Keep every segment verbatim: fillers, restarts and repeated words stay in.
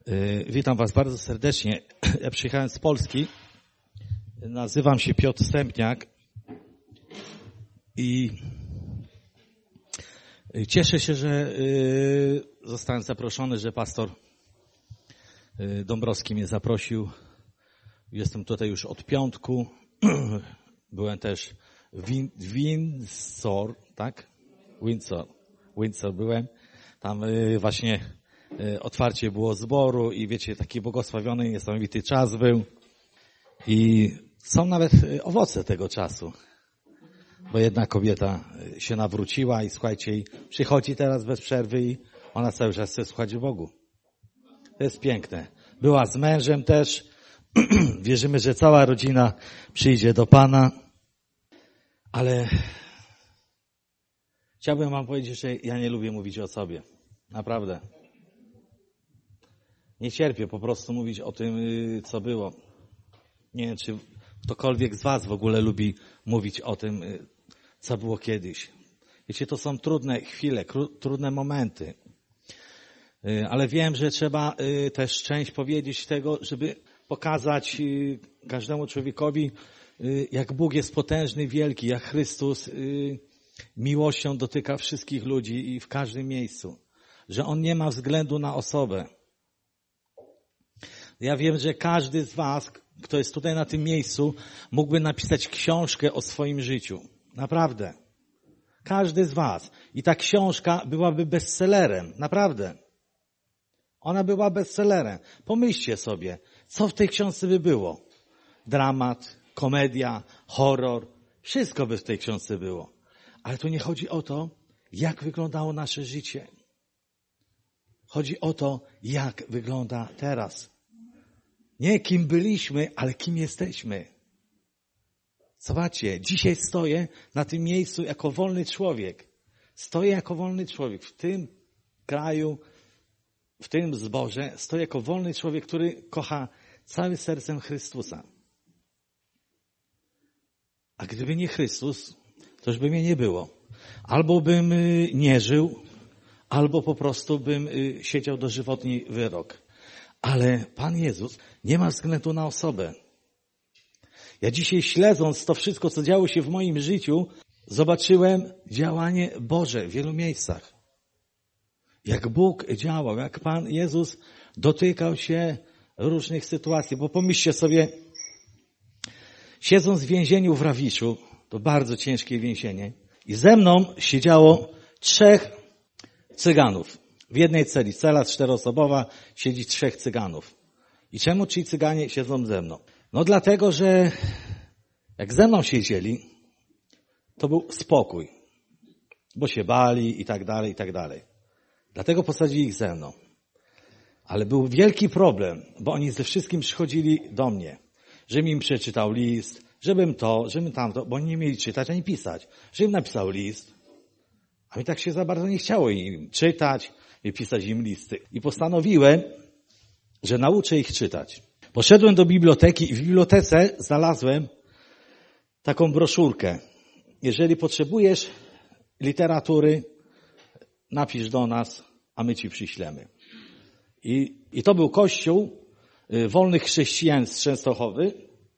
Witam Was bardzo serdecznie. Ja przyjechałem z Polski. Nazywam się Piotr Stępniak i cieszę się, że zostałem zaproszony, że pastor Dąbrowski mnie zaprosił. Jestem tutaj już od piątku. Byłem też w Windsor, tak? Windsor. Windsor byłem. Tam właśnie otwarcie było zboru i wiecie, taki błogosławiony, niesamowity czas był. I są nawet owoce tego czasu. Bo jedna kobieta się nawróciła i słuchajcie, i przychodzi teraz bez przerwy i ona cały czas chce słuchać Bogu. To jest piękne. Była z mężem też. Wierzymy, że cała rodzina przyjdzie do Pana. Ale chciałbym wam powiedzieć, że ja nie lubię mówić o sobie. Naprawdę. Nie cierpię po prostu mówić o tym, co było. Nie wiem, czy ktokolwiek z was w ogóle lubi mówić o tym, co było kiedyś. Wiecie, to są trudne chwile, trudne momenty. Ale wiem, że trzeba też część powiedzieć tego, żeby pokazać każdemu człowiekowi, jak Bóg jest potężny, wielki, jak Chrystus miłością dotyka wszystkich ludzi i w każdym miejscu. Że On nie ma względu na osobę. Ja wiem, że każdy z was, kto jest tutaj na tym miejscu, mógłby napisać książkę o swoim życiu. Naprawdę. Każdy z was. I ta książka byłaby bestsellerem. Naprawdę. Ona była bestsellerem. Pomyślcie sobie, co w tej książce by było. Dramat, komedia, horror. Wszystko by w tej książce było. Ale tu nie chodzi o to, jak wyglądało nasze życie. Chodzi o to, jak wygląda teraz. Nie kim byliśmy, ale kim jesteśmy. Zobaczcie, dzisiaj stoję na tym miejscu jako wolny człowiek. Stoję jako wolny człowiek w tym kraju, w tym zborze. Stoję jako wolny człowiek, który kocha całym sercem Chrystusa. A gdyby nie Chrystus, to już by mnie nie było. Albo bym nie żył, albo po prostu bym siedział dożywotni wyrok. Ale Pan Jezus nie ma względu na osobę. Ja dzisiaj, śledząc to wszystko, co działo się w moim życiu, zobaczyłem działanie Boże w wielu miejscach. Jak Bóg działał, jak Pan Jezus dotykał się różnych sytuacji. Bo pomyślcie sobie, siedząc w więzieniu w Rawiszu, to bardzo ciężkie więzienie, i ze mną siedziało trzech Cyganów. W jednej celi, cela czteroosobowa, siedzi trzech Cyganów. I czemu ci Cyganie siedzą ze mną? No dlatego, że jak ze mną siedzieli, to był spokój. Bo się bali i tak dalej, i tak dalej. Dlatego posadzili ich ze mną. Ale był wielki problem, bo oni ze wszystkim przychodzili do mnie. Żebym im przeczytał list, żebym to, żebym tamto, bo oni nie mieli czytać ani pisać. Żebym napisał list. A mi tak się za bardzo nie chciało im czytać i pisać im listy. I postanowiłem, że nauczę ich czytać. Poszedłem do biblioteki i w bibliotece znalazłem taką broszurkę. Jeżeli potrzebujesz literatury, napisz do nas, a my ci przyślemy. I, i to był kościół wolnych chrześcijan z Częstochowy,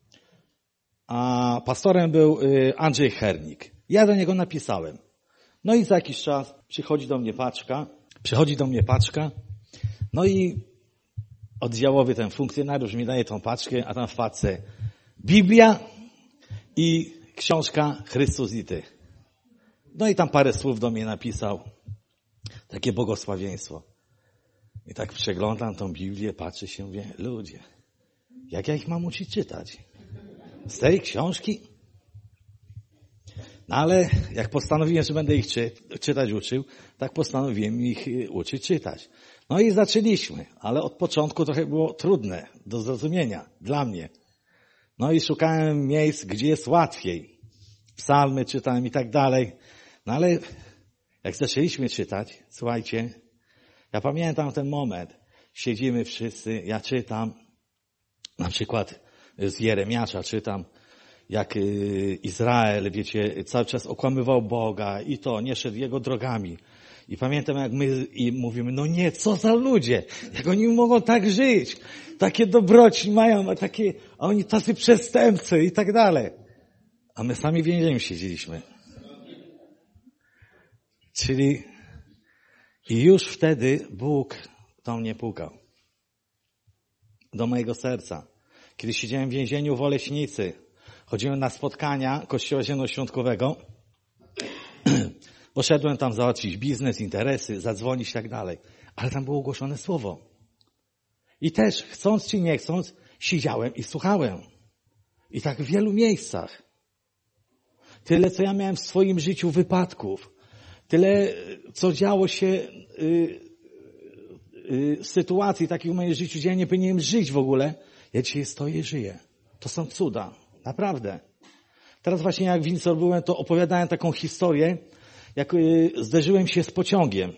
a pastorem był Andrzej Hernik. Ja do niego napisałem. No i za jakiś czas przychodzi do mnie paczka, przychodzi do mnie paczka, no i oddziałowy ten funkcjonariusz mi daje tą paczkę, a tam w paczce Biblia i książka Chrystus i Ty. No i tam parę słów do mnie napisał, takie błogosławieństwo. I tak przeglądam tą Biblię, patrzę się, mówię, ludzie, jak ja ich mam uczyć czytać? Z tej książki? No ale jak postanowiłem, że będę ich czy, czytać uczył, tak postanowiłem ich uczyć czytać. No i zaczęliśmy, ale od początku trochę było trudne do zrozumienia dla mnie. No i szukałem miejsc, gdzie jest łatwiej. Psalmy czytałem i tak dalej. No ale jak zaczęliśmy czytać, słuchajcie, ja pamiętam ten moment. Siedzimy wszyscy, ja czytam, na przykład z Jeremiasza czytam, jak Izrael, wiecie, cały czas okłamywał Boga i to, nie szedł Jego drogami. I pamiętam, jak my i mówimy, no nie, co za ludzie, jak oni mogą tak żyć, takie dobroci mają, a takie, a oni tacy przestępcy i tak dalej. A my sami w więzieniu siedzieliśmy. Czyli i już wtedy Bóg do mnie pukał. Do mojego serca. Kiedy siedziałem w więzieniu w Oleśnicy, chodziłem na spotkania Kościoła Zielonoświątkowego, poszedłem tam załatwić biznes, interesy, zadzwonić i tak dalej. Ale tam było ogłoszone słowo. I też, chcąc czy nie chcąc, siedziałem i słuchałem. I tak w wielu miejscach. Tyle, co ja miałem w swoim życiu wypadków. Tyle, co działo się y, y, sytuacji takich w moim życiu, gdzie ja nie powinienem żyć w ogóle. Ja dzisiaj stoję i żyję. To są cuda. Naprawdę. Teraz właśnie jak w Windsor byłem, to opowiadałem taką historię, jak y, zderzyłem się z pociągiem.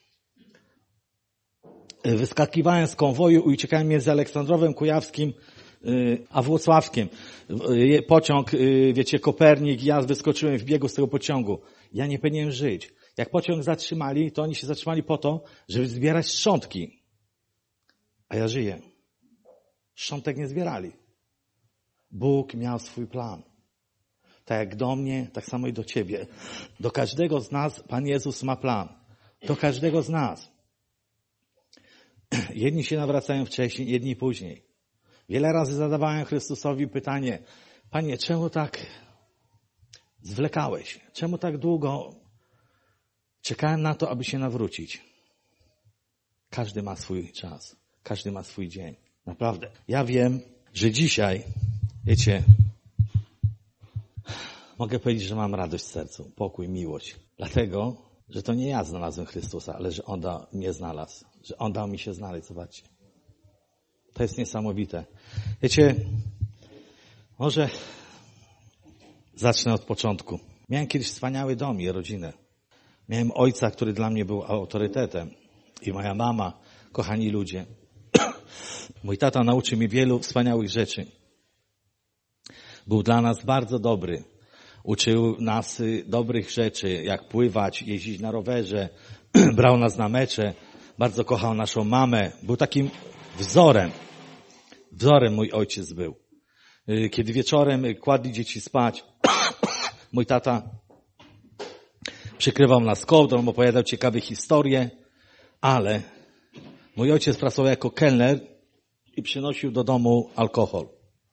Wyskakiwałem z konwoju i uciekałem między Aleksandrowem Kujawskim y, a Włocławskiem. Y, pociąg, y, wiecie, Kopernik, ja wyskoczyłem w biegu z tego pociągu. Ja nie powinienem żyć. Jak pociąg zatrzymali, to oni się zatrzymali po to, żeby zbierać szczątki. A ja żyję. Szczątek nie zbierali. Bóg miał swój plan. Tak jak do mnie, tak samo i do ciebie. Do każdego z nas Pan Jezus ma plan. Do każdego z nas. Jedni się nawracają wcześniej, jedni później. Wiele razy zadawałem Chrystusowi pytanie, Panie, czemu tak zwlekałeś? Czemu tak długo czekałem na to, aby się nawrócić? Każdy ma swój czas. Każdy ma swój dzień. Naprawdę. Ja wiem, że dzisiaj, wiecie, mogę powiedzieć, że mam radość w sercu, pokój, miłość. Dlatego, że to nie ja znalazłem Chrystusa, ale że On da, mnie znalazł. Że On dał mi się znaleźć. Zobaczcie. To jest niesamowite. Wiecie, może zacznę od początku. Miałem kiedyś wspaniały dom i rodzinę. Miałem ojca, który dla mnie był autorytetem. I moja mama, kochani ludzie. Mój tata nauczył mnie wielu wspaniałych rzeczy. Był dla nas bardzo dobry. Uczył nas dobrych rzeczy, jak pływać, jeździć na rowerze. Brał nas na mecze. Bardzo kochał naszą mamę. Był takim wzorem. Wzorem mój ojciec był. Kiedy wieczorem kładli dzieci spać, mój tata przykrywał nas kołdrą, opowiadał ciekawe historie, ale mój ojciec pracował jako kelner i przynosił do domu alkohol.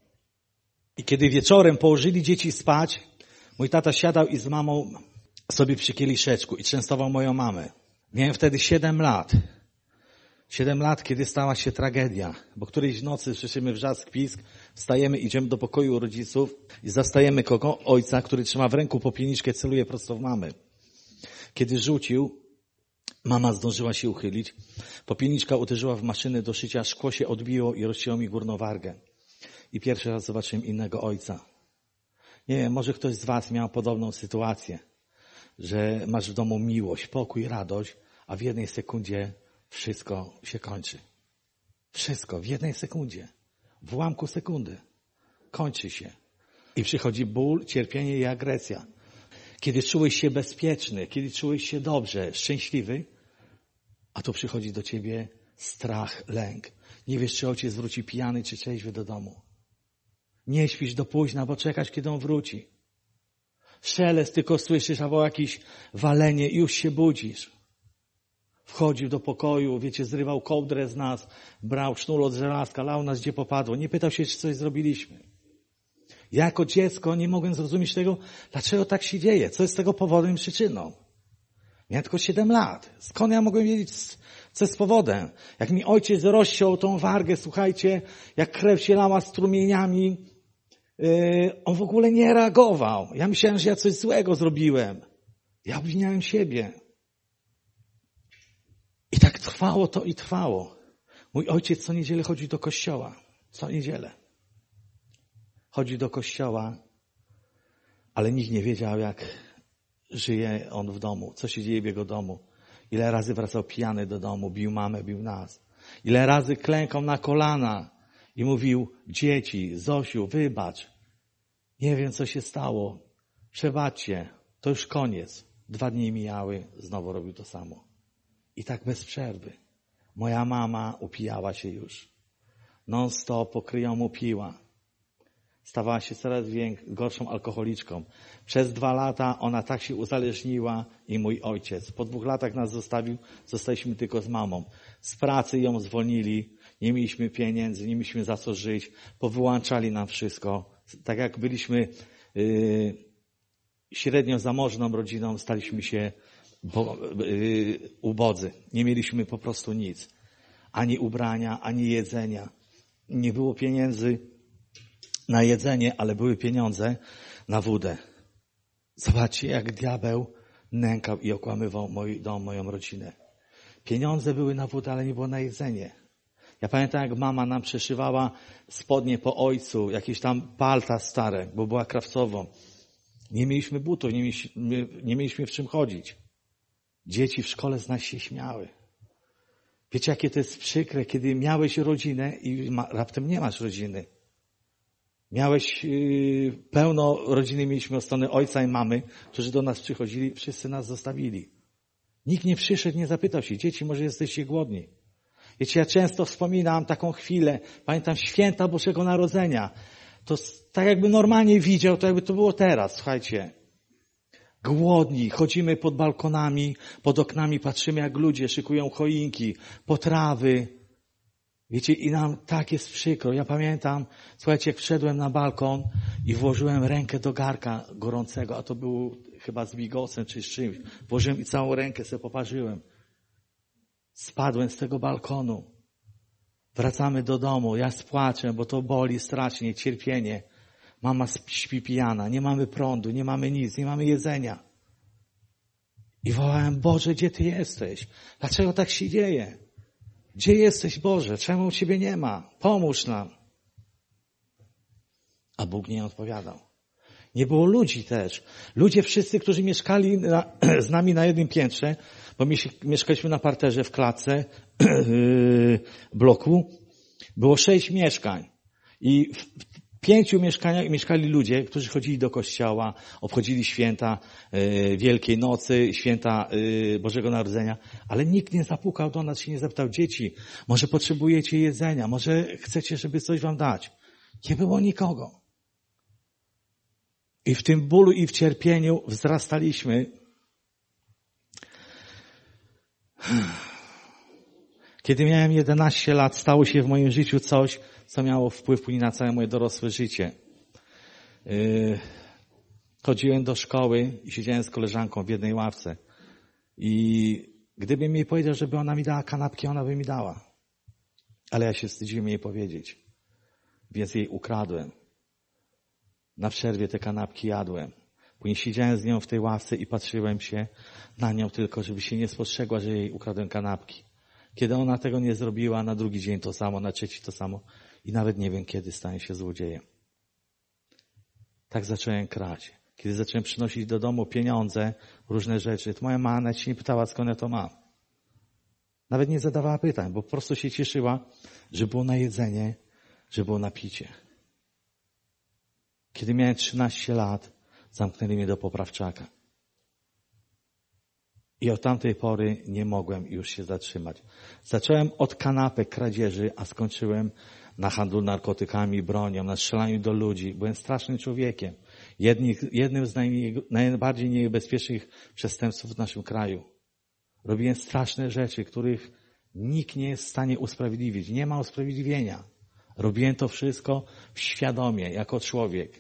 I kiedy wieczorem położyli dzieci spać, mój tata siadał i z mamą sobie przy kieliszeczku i częstował moją mamę. Miałem wtedy siedem lat. Siedem lat, kiedy stała się tragedia, bo którejś nocy słyszymy wrzask, pisk, wstajemy, idziemy do pokoju rodziców i zastajemy kogo? Ojca, który trzyma w ręku popielniczkę, celuje prosto w mamy. Kiedy rzucił, mama zdążyła się uchylić. Popielniczka uderzyła w maszynę do szycia, szkło się odbiło i rozcięło mi górną wargę. I pierwszy raz zobaczyłem innego ojca. Nie wiem, może ktoś z was miał podobną sytuację, że masz w domu miłość, pokój, radość, a w jednej sekundzie wszystko się kończy. Wszystko w jednej sekundzie. W ułamku sekundy. Kończy się. I przychodzi ból, cierpienie i agresja. Kiedy czułeś się bezpieczny, kiedy czułeś się dobrze, szczęśliwy, a tu przychodzi do ciebie strach, lęk. Nie wiesz, czy ojciec wróci pijany, czy trzeźwy do domu. Nie śpisz do późna, bo czekasz, kiedy on wróci. Szelest tylko słyszysz, albo jakieś walenie i już się budzisz. Wchodził do pokoju, wiecie, zrywał kołdrę z nas, brał sznur od żelazka, lał nas gdzie popadło. Nie pytał się, czy coś zrobiliśmy. Ja jako dziecko nie mogłem zrozumieć tego, dlaczego tak się dzieje, co jest tego powodem i przyczyną. Miałem tylko siedem lat. Skąd ja mogłem wiedzieć, co jest powodem? Jak mi ojciec rozciął tą wargę, słuchajcie, jak krew się lała strumieniami, yy, on w ogóle nie reagował. Ja myślałem, że ja coś złego zrobiłem. Ja obwiniałem siebie. I tak trwało to i trwało. Mój ojciec co niedzielę chodził do kościoła. Co niedzielę. Chodzi do kościoła, ale nikt nie wiedział, jak żyje on w domu, co się dzieje w jego domu. Ile razy wracał pijany do domu, bił mamę, bił nas. Ile razy klękał na kolana i mówił, dzieci, Zosiu, wybacz. Nie wiem, co się stało. Przebaczcie, to już koniec. Dwa dni mijały, znowu robił to samo. I tak bez przerwy. Moja mama upijała się już. Non stop pokryjomu piła. Stawała się coraz większą, gorszą alkoholiczką. Przez dwa lata ona tak się uzależniła i mój ojciec. Po dwóch latach nas zostawił, zostaliśmy tylko z mamą. Z pracy ją zwolnili, nie mieliśmy pieniędzy, nie mieliśmy za co żyć, powyłączali nam wszystko. Tak jak byliśmy yy, średnio zamożną rodziną, staliśmy się bo, yy, ubodzy. Nie mieliśmy po prostu nic. Ani ubrania, ani jedzenia. Nie było pieniędzy na jedzenie, ale były pieniądze na wódę. Zobaczcie, jak diabeł nękał i okłamywał mój dom, moją rodzinę. Pieniądze były na wódę, ale nie było na jedzenie. Ja pamiętam, jak mama nam przeszywała spodnie po ojcu, jakieś tam palta stare, bo była krawcową. Nie mieliśmy butów, nie mieliśmy, nie mieliśmy w czym chodzić. Dzieci w szkole z nas się śmiały. Wiecie, jakie to jest przykre, kiedy miałeś rodzinę i ma, raptem nie masz rodziny. Miałeś yy, pełno rodziny, mieliśmy od strony ojca i mamy, którzy do nas przychodzili, wszyscy nas zostawili. Nikt nie przyszedł, nie zapytał się, dzieci, może jesteście głodni. Wiecie, ja często wspominam taką chwilę, pamiętam święta Bożego Narodzenia. To tak jakby normalnie widział, to jakby to było teraz, słuchajcie. Głodni, chodzimy pod balkonami, pod oknami, patrzymy jak ludzie szykują choinki, potrawy. Wiecie, i nam tak jest przykro. Ja pamiętam, słuchajcie, jak wszedłem na balkon i włożyłem rękę do garka gorącego, a to było chyba z bigosem czy z czymś. Włożyłem i całą rękę sobie poparzyłem. Spadłem z tego balkonu. Wracamy do domu. Ja z płaczem, bo to boli strasznie, cierpienie. Mama śpi pijana. Nie mamy prądu, nie mamy nic, nie mamy jedzenia. I wołałem, Boże, gdzie Ty jesteś? Dlaczego tak się dzieje? Gdzie jesteś, Boże? Czemu Ciebie nie ma? Pomóż nam. A Bóg nie odpowiadał. Nie było ludzi też. Ludzie wszyscy, którzy mieszkali na, z nami na jednym piętrze, bo my mieszkaliśmy na parterze w klatce bloku, było sześć mieszkań. I w pięciu mieszkaniach mieszkali ludzie, którzy chodzili do kościoła, obchodzili święta Wielkiej Nocy, święta Bożego Narodzenia, ale nikt nie zapukał do nas, się nie zapytał, dzieci, może potrzebujecie jedzenia, może chcecie, żeby coś wam dać. Nie było nikogo. I w tym bólu i w cierpieniu wzrastaliśmy. Kiedy miałem jedenaście lat, stało się w moim życiu coś, co miało wpływ później na całe moje dorosłe życie. Yy, chodziłem do szkoły i siedziałem z koleżanką w jednej ławce. I gdybym jej powiedział, żeby ona mi dała kanapki, ona by mi dała. Ale ja się wstydziłem jej powiedzieć. Więc jej ukradłem. Na przerwie te kanapki jadłem. Później siedziałem z nią w tej ławce i patrzyłem się na nią tylko, żeby się nie spostrzegła, że jej ukradłem kanapki. Kiedy ona tego nie zrobiła, na drugi dzień to samo, na trzeci to samo. I nawet nie wiem, kiedy stanie się złodziejem. Tak zacząłem kraść. Kiedy zacząłem przynosić do domu pieniądze, różne rzeczy, to moja mama nawet się nie pytała, skąd ja to mam. Nawet nie zadawała pytań, bo po prostu się cieszyła, że było na jedzenie, że było na picie. Kiedy miałem trzynaście lat, zamknęli mnie do poprawczaka. I od tamtej pory nie mogłem już się zatrzymać. Zacząłem od kanapek, kradzieży, a skończyłem na handlu narkotykami, bronią, na strzelaniu do ludzi. Byłem strasznym człowiekiem. Jedni, jednym z najmniej, najbardziej niebezpiecznych przestępców w naszym kraju. Robiłem straszne rzeczy, których nikt nie jest w stanie usprawiedliwić. Nie ma usprawiedliwienia. Robiłem to wszystko świadomie, jako człowiek.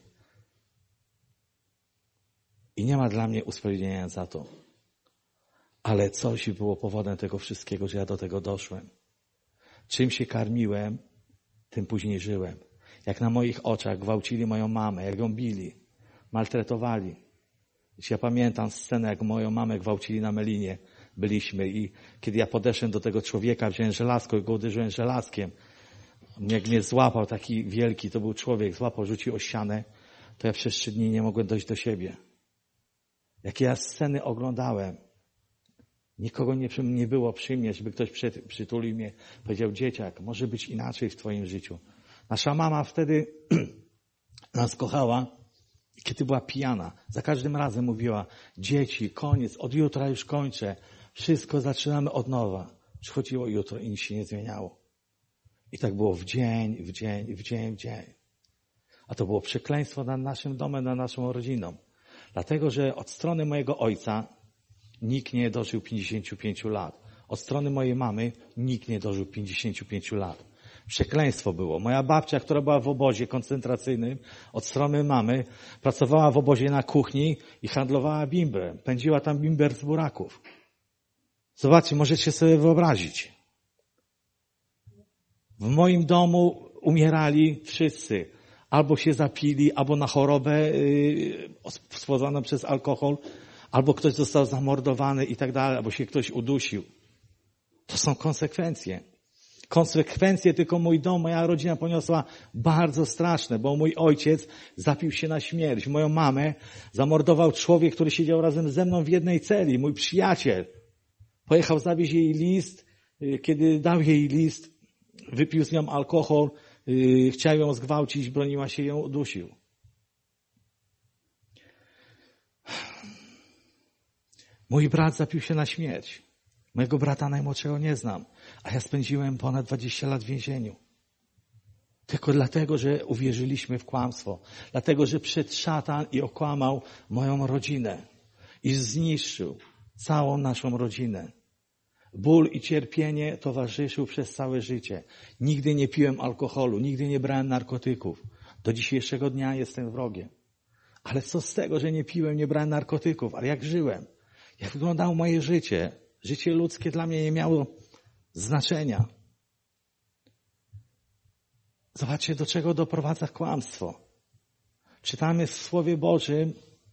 I nie ma dla mnie usprawiedliwienia za to. Ale coś było powodem tego wszystkiego, że ja do tego doszłem. Czym się karmiłem, tym później żyłem. Jak na moich oczach gwałcili moją mamę, jak ją bili, maltretowali. Ja pamiętam scenę, jak moją mamę gwałcili na Melinie. Byliśmy i kiedy ja podeszłem do tego człowieka, wziąłem żelazko i go uderzyłem żelazkiem. Jak mnie złapał, taki wielki, to był człowiek, złapał, rzucił o ścianę, to ja przez trzy dni nie mogłem dojść do siebie. Jakie ja sceny oglądałem. Nikogo nie, nie było przy mnie, żeby ktoś przy, przytulił mnie, powiedział, dzieciak, może być inaczej w twoim życiu. Nasza mama wtedy nas kochała, kiedy była pijana. Za każdym razem mówiła, dzieci, koniec, od jutra już kończę. Wszystko zaczynamy od nowa. Przychodziło jutro i nic się nie zmieniało. I tak było w dzień, w dzień, w dzień, w dzień. A to było przekleństwo nad naszym domem, nad naszą rodziną. Dlatego, że od strony mojego ojca nikt nie dożył pięćdziesięciu pięciu lat. Od strony mojej mamy nikt nie dożył pięćdziesięciu pięciu lat. Przekleństwo było. Moja babcia, która była w obozie koncentracyjnym, od strony mamy, pracowała w obozie na kuchni i handlowała bimber. Pędziła tam bimber z buraków. Zobaczcie, możecie sobie wyobrazić. W moim domu umierali wszyscy. Albo się zapili, albo na chorobę yy, spowodowaną przez alkohol, albo ktoś został zamordowany i tak dalej, albo się ktoś udusił. To są konsekwencje. Konsekwencje tylko mój dom, moja rodzina poniosła bardzo straszne, bo mój ojciec zapił się na śmierć. Moją mamę zamordował człowiek, który siedział razem ze mną w jednej celi, mój przyjaciel. Pojechał zawieźć jej list, kiedy dał jej list, wypił z nią alkohol, chciał ją zgwałcić, broniła się, ją udusił. Mój brat zapił się na śmierć. Mojego brata najmłodszego nie znam, a ja spędziłem ponad dwadzieścia lat w więzieniu. Tylko dlatego, że uwierzyliśmy w kłamstwo. Dlatego, że przyszedł szatan i okłamał moją rodzinę. I zniszczył całą naszą rodzinę. Ból i cierpienie towarzyszył przez całe życie. Nigdy nie piłem alkoholu, nigdy nie brałem narkotyków. Do dzisiejszego dnia jestem wrogiem. Ale co z tego, że nie piłem, nie brałem narkotyków? Ale jak żyłem? Jak wyglądało moje życie? Życie ludzkie dla mnie nie miało znaczenia. Zobaczcie, do czego doprowadza kłamstwo. Czytamy w Słowie Bożym,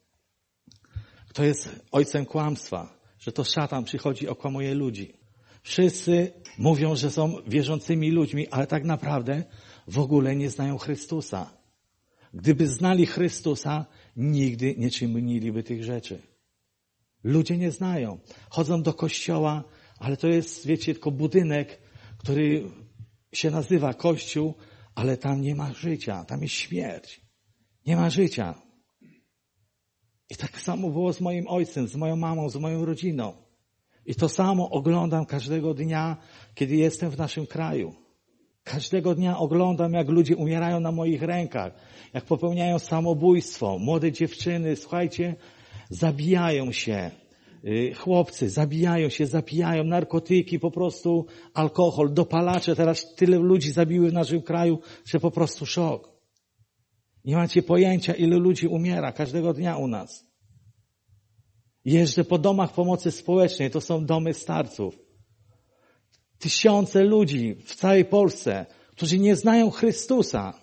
kto jest ojcem kłamstwa, że to szatan przychodzi i okłamuje ludzi. Wszyscy mówią, że są wierzącymi ludźmi, ale tak naprawdę w ogóle nie znają Chrystusa. Gdyby znali Chrystusa, nigdy nie czyniliby tych rzeczy. Ludzie nie znają. Chodzą do kościoła, ale to jest, wiecie, tylko budynek, który się nazywa Kościół, ale tam nie ma życia, tam jest śmierć. Nie ma życia. I tak samo było z moim ojcem, z moją mamą, z moją rodziną. I to samo oglądam każdego dnia, kiedy jestem w naszym kraju. Każdego dnia oglądam, jak ludzie umierają na moich rękach, jak popełniają samobójstwo. Młode dziewczyny, słuchajcie, zabijają się. Chłopcy zabijają się, zapijają, narkotyki, po prostu alkohol, dopalacze. Teraz tyle ludzi zabiły w naszym kraju, że po prostu szok. Nie macie pojęcia, ilu ludzi umiera każdego dnia u nas. Jeżdżę po domach pomocy społecznej, to są domy starców. Tysiące ludzi w całej Polsce, którzy nie znają Chrystusa.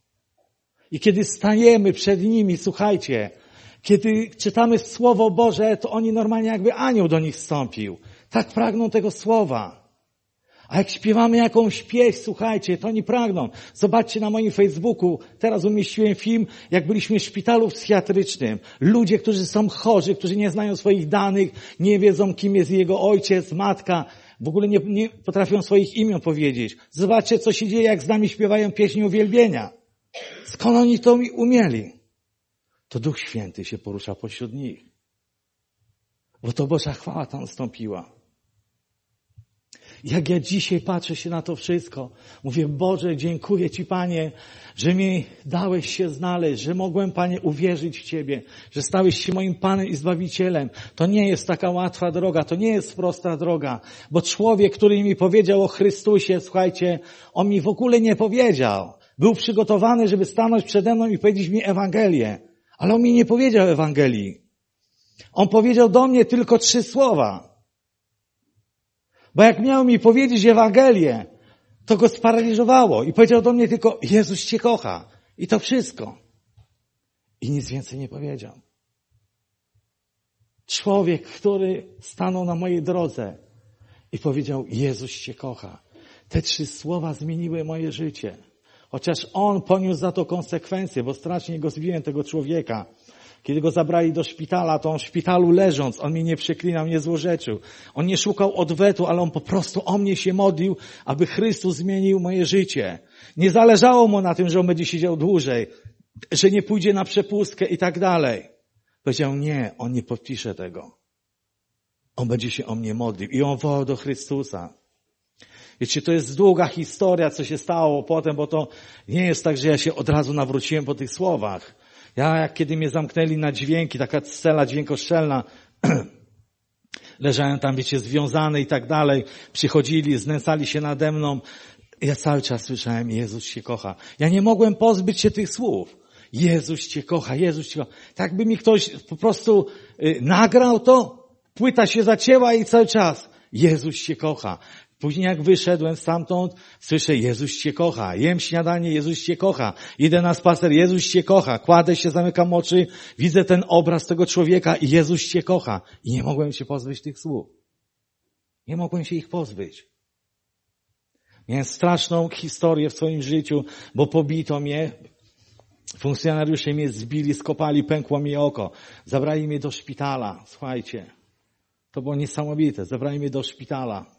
I kiedy stajemy przed nimi, słuchajcie, kiedy czytamy Słowo Boże, to oni normalnie jakby anioł do nich wstąpił. Tak pragną tego Słowa. A jak śpiewamy jakąś pieśń, słuchajcie, to oni pragną. Zobaczcie na moim Facebooku, teraz umieściłem film, jak byliśmy w szpitalu psychiatrycznym. Ludzie, którzy są chorzy, którzy nie znają swoich danych, nie wiedzą, kim jest jego ojciec, matka, w ogóle nie, nie potrafią swoich imion powiedzieć. Zobaczcie, co się dzieje, jak z nami śpiewają pieśń uwielbienia. Skąd oni to umieli? To Duch Święty się porusza pośród nich. Bo to Boża chwała tam nastąpiła. Jak ja dzisiaj patrzę się na to wszystko, mówię, Boże, dziękuję Ci, Panie, że mi dałeś się znaleźć, że mogłem, Panie, uwierzyć w Ciebie, że stałeś się moim Panem i Zbawicielem. To nie jest taka łatwa droga, to nie jest prosta droga, bo człowiek, który mi powiedział o Chrystusie, słuchajcie, on mi w ogóle nie powiedział. Był przygotowany, żeby stanąć przede mną i powiedzieć mi Ewangelię, ale on mi nie powiedział Ewangelii. On powiedział do mnie tylko trzy słowa. Bo jak miał mi powiedzieć Ewangelię, to go sparaliżowało i powiedział do mnie tylko, Jezus Cię kocha. I to wszystko. I nic więcej nie powiedział. Człowiek, który stanął na mojej drodze i powiedział, Jezus Cię kocha. Te trzy słowa zmieniły moje życie. Chociaż on poniósł za to konsekwencje, bo strasznie go zbiłem, tego człowieka. Kiedy go zabrali do szpitala, to on w szpitalu leżąc, on mnie nie przeklinał, nie złorzeczył. On nie szukał odwetu, ale on po prostu o mnie się modlił, aby Chrystus zmienił moje życie. Nie zależało mu na tym, że on będzie siedział dłużej, że nie pójdzie na przepustkę i tak dalej. Powiedział, nie, on nie podpisze tego. On będzie się o mnie modlił. I on wołał do Chrystusa. Wiecie, to jest długa historia, co się stało potem, bo to nie jest tak, że ja się od razu nawróciłem po tych słowach. Ja, jak kiedy mnie zamknęli na dźwięki, taka cela dźwiękoszczelna, leżałem tam, wiecie, związany i tak dalej, przychodzili, znęcali się nade mną. Ja cały czas słyszałem, Jezus Cię kocha. Ja nie mogłem pozbyć się tych słów. Jezus Cię kocha, Jezus Cię kocha. Tak by mi ktoś po prostu y, nagrał to, płyta się zacięła i cały czas Jezus Cię kocha. Później jak wyszedłem stamtąd, słyszę, Jezus Cię kocha. Jem śniadanie, Jezus Cię kocha. Idę na spacer, Jezus Cię kocha. Kładę się, zamykam oczy, widzę ten obraz tego człowieka i Jezus Cię kocha. I nie mogłem się pozbyć tych słów. Nie mogłem się ich pozbyć. Miałem straszną historię w swoim życiu, bo pobito mnie. Funkcjonariusze mnie zbili, skopali, pękło mi oko. Zabrali mnie do szpitala. Słuchajcie, to było niesamowite. Zabrali mnie do szpitala.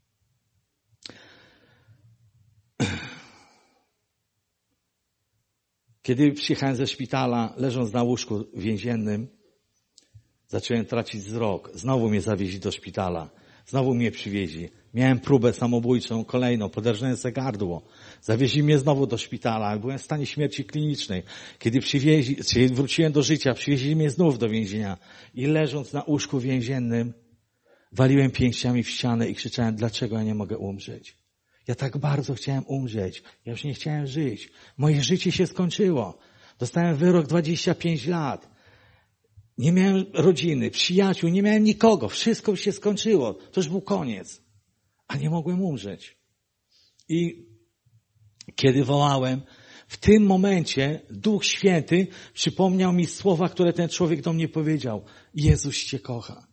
Kiedy przyjechałem ze szpitala, leżąc na łóżku więziennym, zacząłem tracić wzrok. Znowu mnie zawieźli do szpitala. Znowu mnie przywieźli. Miałem próbę samobójczą, kolejną, poderżnąłem sobie gardło. Zawieźli mnie znowu do szpitala. Byłem w stanie śmierci klinicznej. Kiedy przywieźli, czyli wróciłem do życia, przywieźli mnie znów do więzienia. I leżąc na łóżku więziennym, waliłem pięściami w ścianę i krzyczałem, dlaczego ja nie mogę umrzeć? Ja tak bardzo chciałem umrzeć. Ja już nie chciałem żyć. Moje życie się skończyło. Dostałem wyrok dwadzieścia pięć lat. Nie miałem rodziny, przyjaciół, nie miałem nikogo. Wszystko się skończyło. To już był koniec. A nie mogłem umrzeć. I kiedy wołałem, w tym momencie Duch Święty przypomniał mi słowa, które ten człowiek do mnie powiedział. Jezus Cię kocha.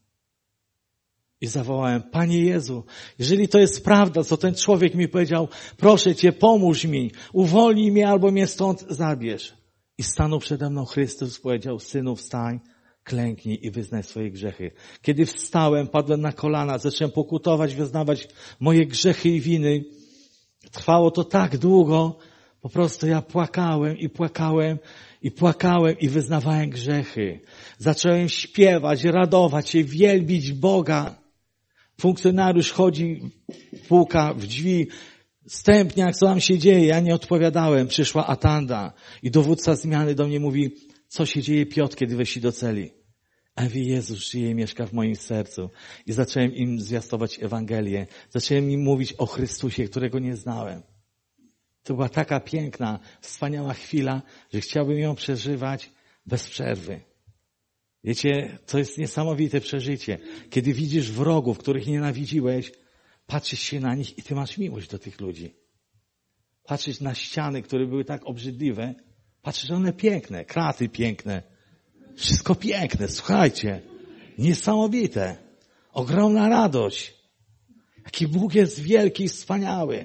I zawołałem, Panie Jezu, jeżeli to jest prawda, co ten człowiek mi powiedział, proszę Cię, pomóż mi, uwolnij mnie albo mnie stąd zabierz. I stanął przede mną Chrystus, powiedział, Synu, wstań, klęknij i wyznaj swoje grzechy. Kiedy wstałem, padłem na kolana, zacząłem pokutować, wyznawać moje grzechy i winy. Trwało to tak długo, po prostu ja płakałem i płakałem i płakałem i wyznawałem grzechy. Zacząłem śpiewać, radować się, wielbić Boga. Funkcjonariusz chodzi, puka w drzwi, stępniak, co tam się dzieje? Ja nie odpowiadałem. Przyszła atanda i dowódca zmiany do mnie mówi, co się dzieje, Piotr, kiedy weszli do celi? A wie, Jezus żyje i mieszka w moim sercu. I zacząłem im zwiastować Ewangelię. Zacząłem im mówić o Chrystusie, którego nie znałem. To była taka piękna, wspaniała chwila, że chciałbym ją przeżywać bez przerwy. Wiecie, to jest niesamowite przeżycie. Kiedy widzisz wrogów, których nienawidziłeś, patrzysz się na nich i ty masz miłość do tych ludzi. Patrzysz na ściany, które były tak obrzydliwe, patrzysz, one piękne, kraty piękne. Wszystko piękne, słuchajcie. Niesamowite. Ogromna radość. Jaki Bóg jest wielki i wspaniały.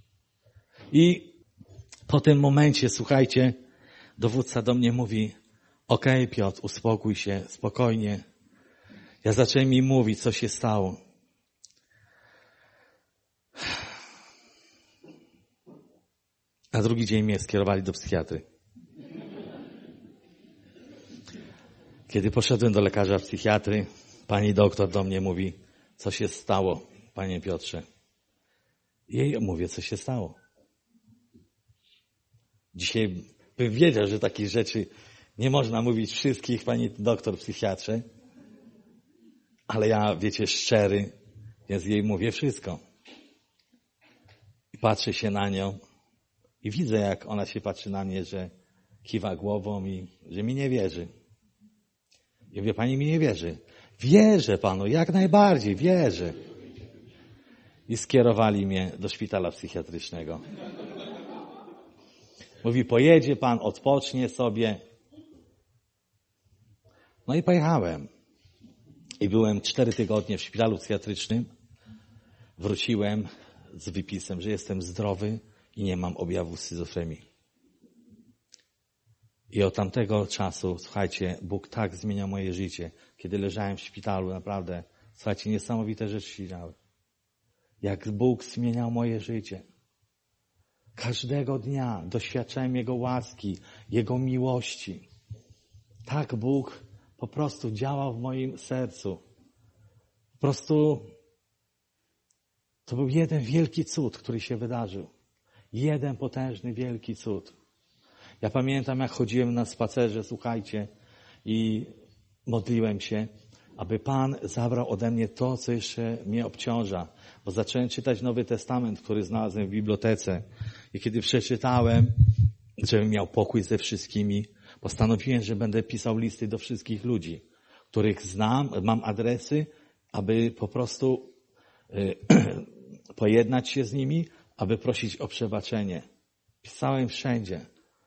I po tym momencie, słuchajcie, dowódca do mnie mówi, okej, okay, Piotr, uspokój się, spokojnie. Ja zacząłem im mówić, co się stało. Na drugi dzień mnie skierowali do psychiatry. Kiedy poszedłem do lekarza psychiatry, pani doktor do mnie mówi, co się stało, panie Piotrze. Jej mówię, co się stało. Dzisiaj bym wiedział, że takich rzeczy nie można mówić wszystkich, pani doktor psychiatrze, ale ja, wiecie, szczery, więc jej mówię wszystko. I patrzę się na nią i widzę, jak ona się patrzy na mnie, że kiwa głową i że mi nie wierzy. I mówię, pani mi nie wierzy. Wierzę panu, jak najbardziej, wierzę. I skierowali mnie do szpitala psychiatrycznego. Mówi, pojedzie pan, odpocznie sobie. No i pojechałem. I byłem cztery tygodnie w szpitalu psychiatrycznym. Wróciłem z wypisem, że jestem zdrowy i nie mam objawu schizofrenii. I od tamtego czasu, słuchajcie, Bóg tak zmieniał moje życie. Kiedy leżałem w szpitalu, naprawdę, słuchajcie, niesamowite rzeczy się działy. Jak Bóg zmieniał moje życie. Każdego dnia doświadczałem Jego łaski, Jego miłości. Tak Bóg po prostu działał w moim sercu. prostu to był jeden wielki cud, który się wydarzył. Jeden potężny, wielki cud. Ja pamiętam, jak chodziłem na spacerze, słuchajcie, i modliłem się, aby Pan zabrał ode mnie to, co jeszcze mnie obciąża. Bo zacząłem czytać Nowy Testament, który znalazłem w bibliotece. I kiedy przeczytałem, żebym miał pokój ze wszystkimi, postanowiłem, że będę pisał listy do wszystkich ludzi, których znam, mam adresy, aby po prostu y, pojednać się z nimi, aby prosić o przebaczenie. Pisałem wszędzie.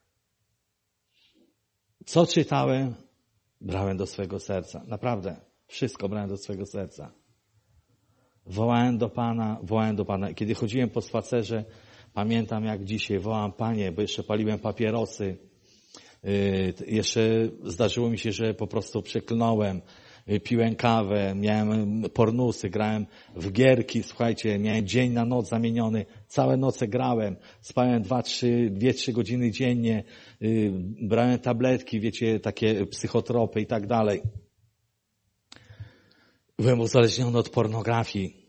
Co czytałem, brałem do swego serca. Naprawdę. Wszystko brałem do swego serca. Wołałem do Pana, wołałem do Pana. Kiedy chodziłem po spacerze, pamiętam jak dzisiaj wołam, Panie, bo jeszcze paliłem papierosy. Yy, jeszcze zdarzyło mi się, że po prostu przeklnąłem. Yy, piłem kawę, miałem pornusy, grałem w gierki, słuchajcie, miałem dzień na noc zamieniony. Całe noce grałem. Spałem dwa, trzy, dwie, trzy godziny dziennie. Yy, brałem tabletki, wiecie, takie psychotropy i tak dalej. Byłem uzależniony od pornografii.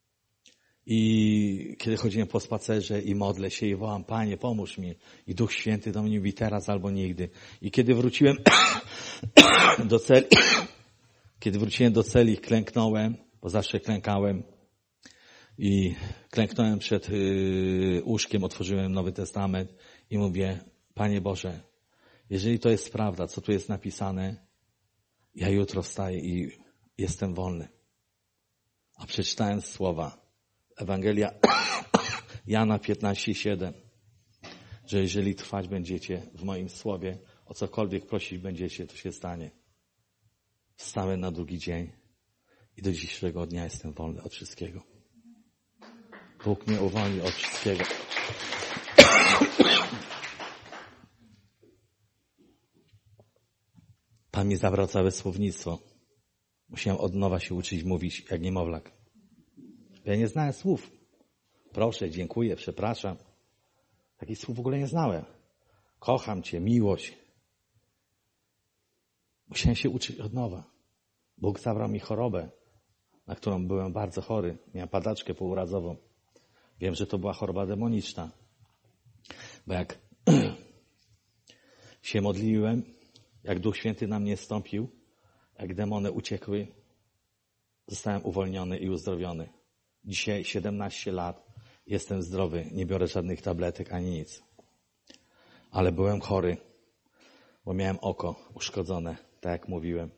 I kiedy chodziłem po spacerze i modlę się i wołam, Panie, pomóż mi. I Duch Święty do mnie mówi teraz albo nigdy. I kiedy wróciłem do celi, kiedy wróciłem do celi, klęknąłem, bo zawsze klękałem. I klęknąłem przed yy, łóżkiem, otworzyłem Nowy Testament i mówię, Panie Boże, jeżeli to jest prawda, co tu jest napisane, ja jutro wstaję i jestem wolny. A przeczytałem słowa. Ewangelia Jana piętnaście siedem, że jeżeli trwać będziecie w moim słowie, o cokolwiek prosić będziecie, to się stanie. Wstałem na drugi dzień i do dzisiejszego dnia jestem wolny od wszystkiego. Bóg mnie uwolni od wszystkiego. Pan mi zabrał całe słownictwo. Musiałem od nowa się uczyć mówić jak niemowlak. Ja nie znałem słów. Proszę, dziękuję, przepraszam. Takich słów w ogóle nie znałem. Kocham Cię, miłość. Musiałem się uczyć od nowa. Bóg zabrał mi chorobę, na którą byłem bardzo chory. Miałem padaczkę pourazową. Wiem, że to była choroba demoniczna. Bo jak się modliłem, jak Duch Święty na mnie stąpił, jak demony uciekły, zostałem uwolniony i uzdrowiony. Dzisiaj siedemnaście lat, jestem zdrowy, nie biorę żadnych tabletek ani nic. Ale byłem chory, bo miałem oko uszkodzone, tak jak mówiłem.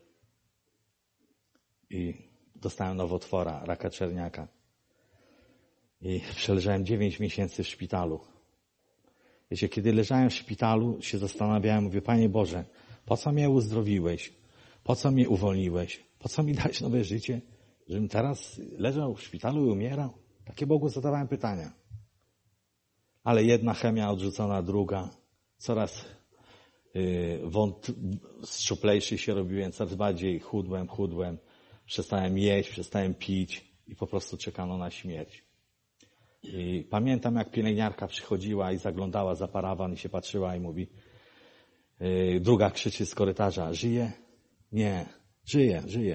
I dostałem nowotwora, raka czerniaka. I przeleżałem dziewięć miesięcy w szpitalu. Wiecie, kiedy leżałem w szpitalu, się zastanawiałem, mówię, Panie Boże, po co mnie uzdrowiłeś? Po co mnie uwolniłeś? Po co mi dać nowe życie? Żebym teraz leżał w szpitalu i umierał? Takie Bogu zadawałem pytania. Ale jedna chemia odrzucona, druga. Coraz yy, wąt, szczuplejszy się robiłem, coraz bardziej chudłem, chudłem. Przestałem jeść, przestałem pić i po prostu czekano na śmierć. I pamiętam, jak pielęgniarka przychodziła i zaglądała za parawan i się patrzyła i mówi, yy, druga krzyczy z korytarza, żyje? Nie, żyje, żyje.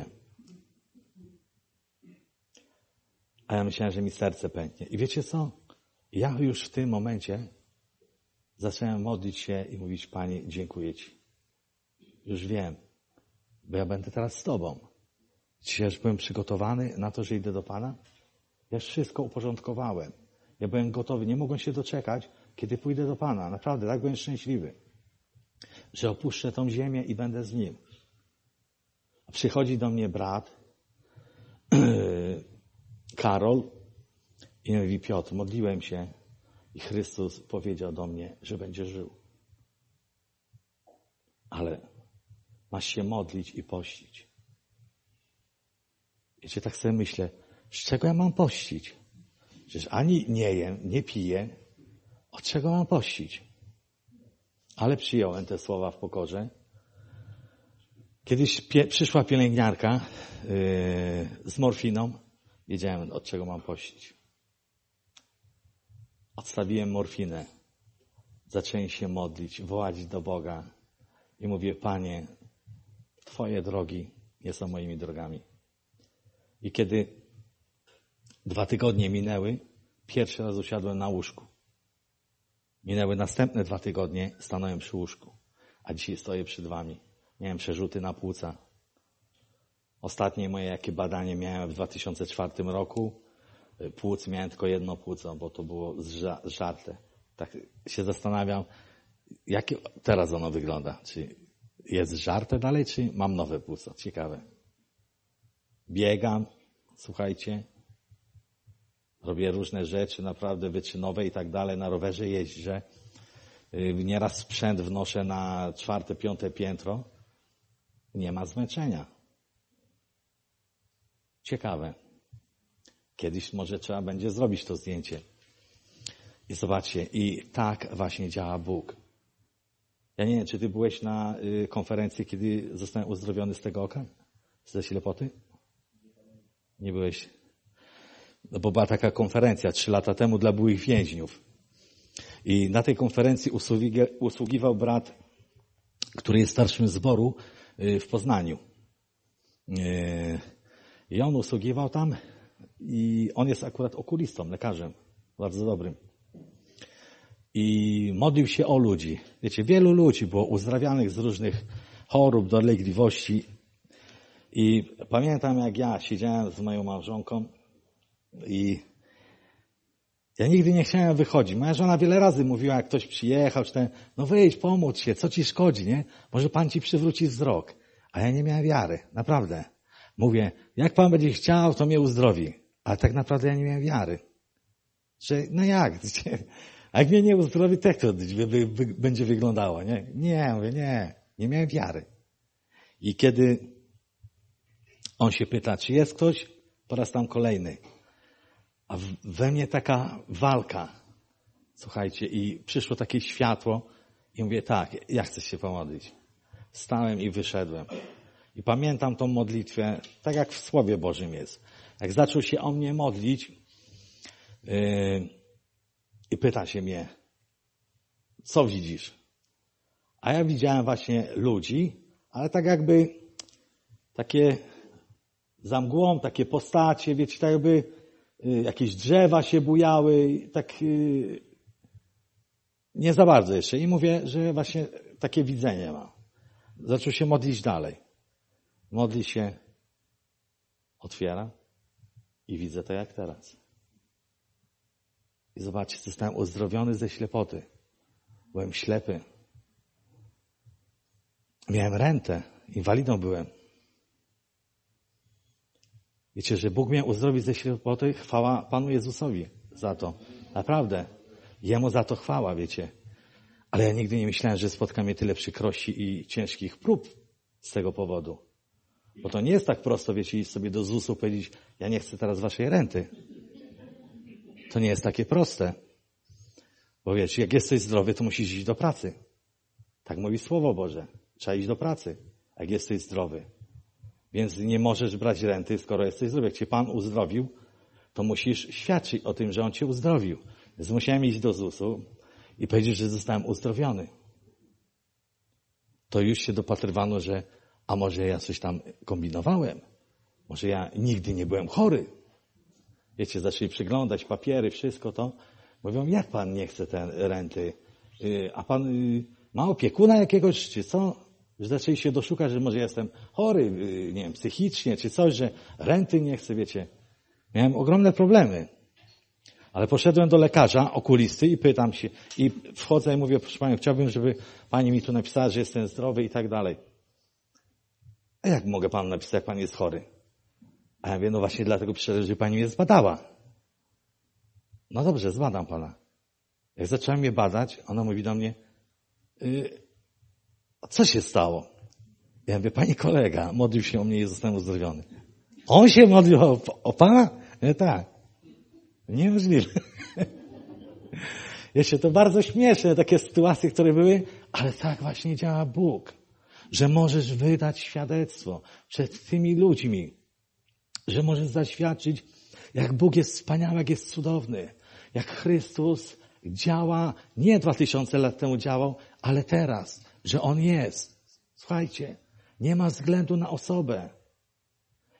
A ja myślałem, że mi serce pęknie. I wiecie co? Ja już w tym momencie zacząłem modlić się i mówić, Panie, dziękuję Ci. Już wiem, bo ja będę teraz z Tobą. Czy ja już byłem przygotowany na to, że idę do Pana? Ja już wszystko uporządkowałem. Ja byłem gotowy, nie mogłem się doczekać, kiedy pójdę do Pana. Naprawdę, tak byłem szczęśliwy, że opuszczę tą ziemię i będę z Nim. Przychodzi do mnie brat, Karol, i mówi, Piotr, modliłem się i Chrystus powiedział do mnie, że będzie żył. Ale masz się modlić i pościć. Wiecie, tak sobie myślę, z czego ja mam pościć? Przecież ani nie jem, nie piję. Od czego mam pościć? Ale przyjąłem te słowa w pokorze. Kiedyś pie- przyszła pielęgniarka yy, z morfiną. Wiedziałem, od czego mam pościć. Odstawiłem morfinę. Zacząłem się modlić, wołać do Boga. I mówię, Panie, Twoje drogi nie są moimi drogami. I kiedy dwa tygodnie minęły, pierwszy raz usiadłem na łóżku. Minęły następne dwa tygodnie, stanąłem przy łóżku. A dzisiaj stoję przed wami. Miałem przerzuty na płuca. Ostatnie moje jakie badanie miałem w dwa tysiące czwartym roku. Płuc miałem tylko jedno płuco, bo to było zżarte. Tak się zastanawiam, jak teraz ono wygląda. Czy jest żarte dalej, czy mam nowe płuco? Ciekawe. Biegam, słuchajcie. Robię różne rzeczy, naprawdę wyczynowe i tak dalej. Na rowerze jeżdżę. Nieraz sprzęt wnoszę na czwarte, piąte piętro. Nie ma zmęczenia. Ciekawe. Kiedyś może trzeba będzie zrobić to zdjęcie. I zobaczcie, i tak właśnie działa Bóg. Ja nie wiem, czy ty byłeś na konferencji, kiedy zostałem uzdrowiony z tego oka? Ze ślepoty? Nie byłeś? No bo była taka konferencja trzy lata temu dla byłych więźniów. I na tej konferencji usługiwał brat, który jest starszym zboru w Poznaniu. I on usługiwał tam i on jest akurat okulistą, lekarzem, bardzo dobrym. I modlił się o ludzi. Wiecie, wielu ludzi było uzdrawianych z różnych chorób, dolegliwości. I pamiętam, jak ja siedziałem z moją małżonką i ja nigdy nie chciałem wychodzić. Moja żona wiele razy mówiła, jak ktoś przyjechał, czy ten, no wyjdź, pomódl się, co ci szkodzi, nie? Może Pan ci przywróci wzrok. A ja nie miałem wiary, naprawdę. Mówię, jak Pan będzie chciał, to mnie uzdrowi. Ale tak naprawdę ja nie miałem wiary. Że, no jak? A jak mnie nie uzdrowi, tak to wy, wy, wy, będzie wyglądało, nie? Nie, mówię, nie. Nie miałem wiary. I kiedy on się pyta, czy jest ktoś, po raz tam kolejny. A we mnie taka walka. Słuchajcie, i przyszło takie światło i mówię, tak, ja chcę się pomodlić. Stałem i wyszedłem. I pamiętam tą modlitwę, tak jak w Słowie Bożym jest. Jak zaczął się o mnie modlić yy, i pyta się mnie, co widzisz? A ja widziałem właśnie ludzi, ale tak jakby takie za mgłą, takie postacie, wiecie, tak jakby yy, jakieś drzewa się bujały, tak yy, nie za bardzo jeszcze. I mówię, że właśnie takie widzenie mam. Zaczął się modlić dalej. Modli się, otwiera i widzę to jak teraz. I zobaczcie, zostałem uzdrowiony ze ślepoty. Byłem ślepy. Miałem rentę, inwalidą byłem. Wiecie, że Bóg mnie uzdrowił ze ślepoty, chwała Panu Jezusowi za to. Naprawdę. Jemu za to chwała, wiecie. Ale ja nigdy nie myślałem, że spotka mnie tyle przykrości i ciężkich prób z tego powodu. Bo to nie jest tak prosto, wiecie, iść sobie do zusu powiedzieć, ja nie chcę teraz waszej renty. To nie jest takie proste. Bo wiesz, jak jesteś zdrowy, to musisz iść do pracy. Tak mówi Słowo Boże. Trzeba iść do pracy, jak jesteś zdrowy. Więc nie możesz brać renty, skoro jesteś zdrowy. Jak cię Pan uzdrowił, to musisz świadczyć o tym, że On cię uzdrowił. Więc musiałem iść do zusu i powiedzieć, że zostałem uzdrowiony. To już się dopatrywano, że a może ja coś tam kombinowałem? Może ja nigdy nie byłem chory? Wiecie, zaczęli przyglądać papiery, wszystko to. Mówią, jak Pan nie chce te renty? A Pan ma opiekuna jakiegoś, czy co? Że zaczęli się doszukać, że może ja jestem chory, nie wiem, psychicznie, czy coś, że renty nie chcę, wiecie. Miałem ogromne problemy. Ale poszedłem do lekarza, okulisty i pytam się, i wchodzę i mówię, proszę Panią, chciałbym, żeby Pani mi tu napisała, że jestem zdrowy i tak dalej. A jak mogę Panu napisać, jak Pan jest chory? A ja mówię, no właśnie dlatego przyszedłem, żeby Pani mnie zbadała. No dobrze, zbadam Pana. Jak zacząłem mnie badać, ona mówi do mnie, yy, a co się stało? Ja mówię, Pani kolega modlił się o mnie i zostałem uzdrowiony. On się modlił o, o Pana? Nie, tak. Niemożliwe. Jeszcze to bardzo śmieszne, takie sytuacje, które były, ale tak właśnie działa Bóg. Że możesz wydać świadectwo przed tymi ludźmi. Że możesz zaświadczyć, jak Bóg jest wspaniały, jak jest cudowny. Jak Chrystus działa, nie dwa tysiące lat temu działał, ale teraz, że On jest. Słuchajcie, nie ma względu na osobę.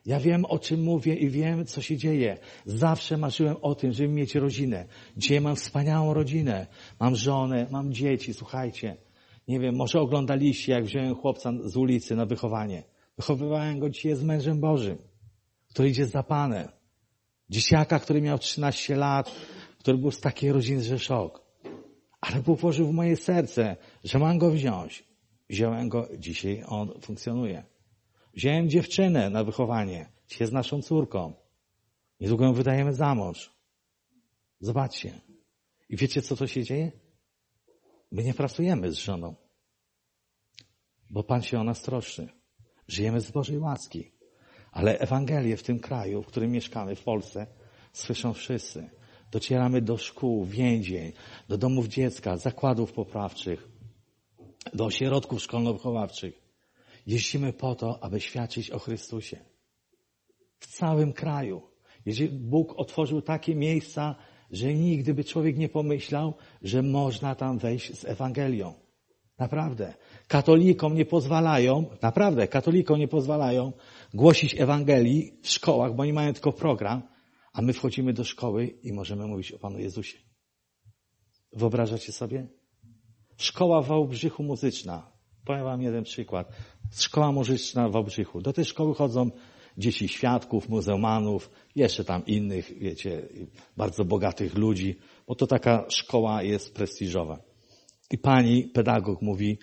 Ja wiem, o czym mówię i wiem, co się dzieje. Zawsze marzyłem o tym, żeby mieć rodzinę. Dzisiaj mam wspaniałą rodzinę. Mam żonę, mam dzieci, słuchajcie. Nie wiem, może oglądaliście, jak wziąłem chłopca z ulicy na wychowanie. Wychowywałem go dzisiaj z mężem Bożym, który idzie za Panem. Dzieciaka, który miał trzynaście lat, który był z takiej rodziny, że szok. Ale Bóg włożył w moje serce, że mam go wziąć. Wziąłem go, dzisiaj on funkcjonuje. Wziąłem dziewczynę na wychowanie, dzisiaj z naszą córką. Niedługo ją wydajemy za mąż. Zobaczcie. I wiecie, co to się dzieje? My nie pracujemy z żoną, bo Pan się o nas troszczy. Żyjemy z Bożej łaski. Ale Ewangelię w tym kraju, w którym mieszkamy, w Polsce, słyszą wszyscy. Docieramy do szkół, więzień, do domów dziecka, zakładów poprawczych, do ośrodków szkolno-wychowawczych. Jeździmy po to, aby świadczyć o Chrystusie. W całym kraju. Jeżeli Bóg otworzył takie miejsca, że nigdy by człowiek nie pomyślał, że można tam wejść z Ewangelią. Naprawdę. Katolikom nie pozwalają, naprawdę, katolikom nie pozwalają głosić Ewangelii w szkołach, bo oni mają tylko program, a my wchodzimy do szkoły i możemy mówić o Panu Jezusie. Wyobrażacie sobie? Szkoła w Wałbrzychu muzyczna. Powiem wam jeden przykład. Szkoła muzyczna w Wałbrzychu. Do tej szkoły chodzą dzieci świadków, muzełmanów, jeszcze tam innych, wiecie, bardzo bogatych ludzi, bo to taka szkoła jest prestiżowa. I pani pedagog mówi,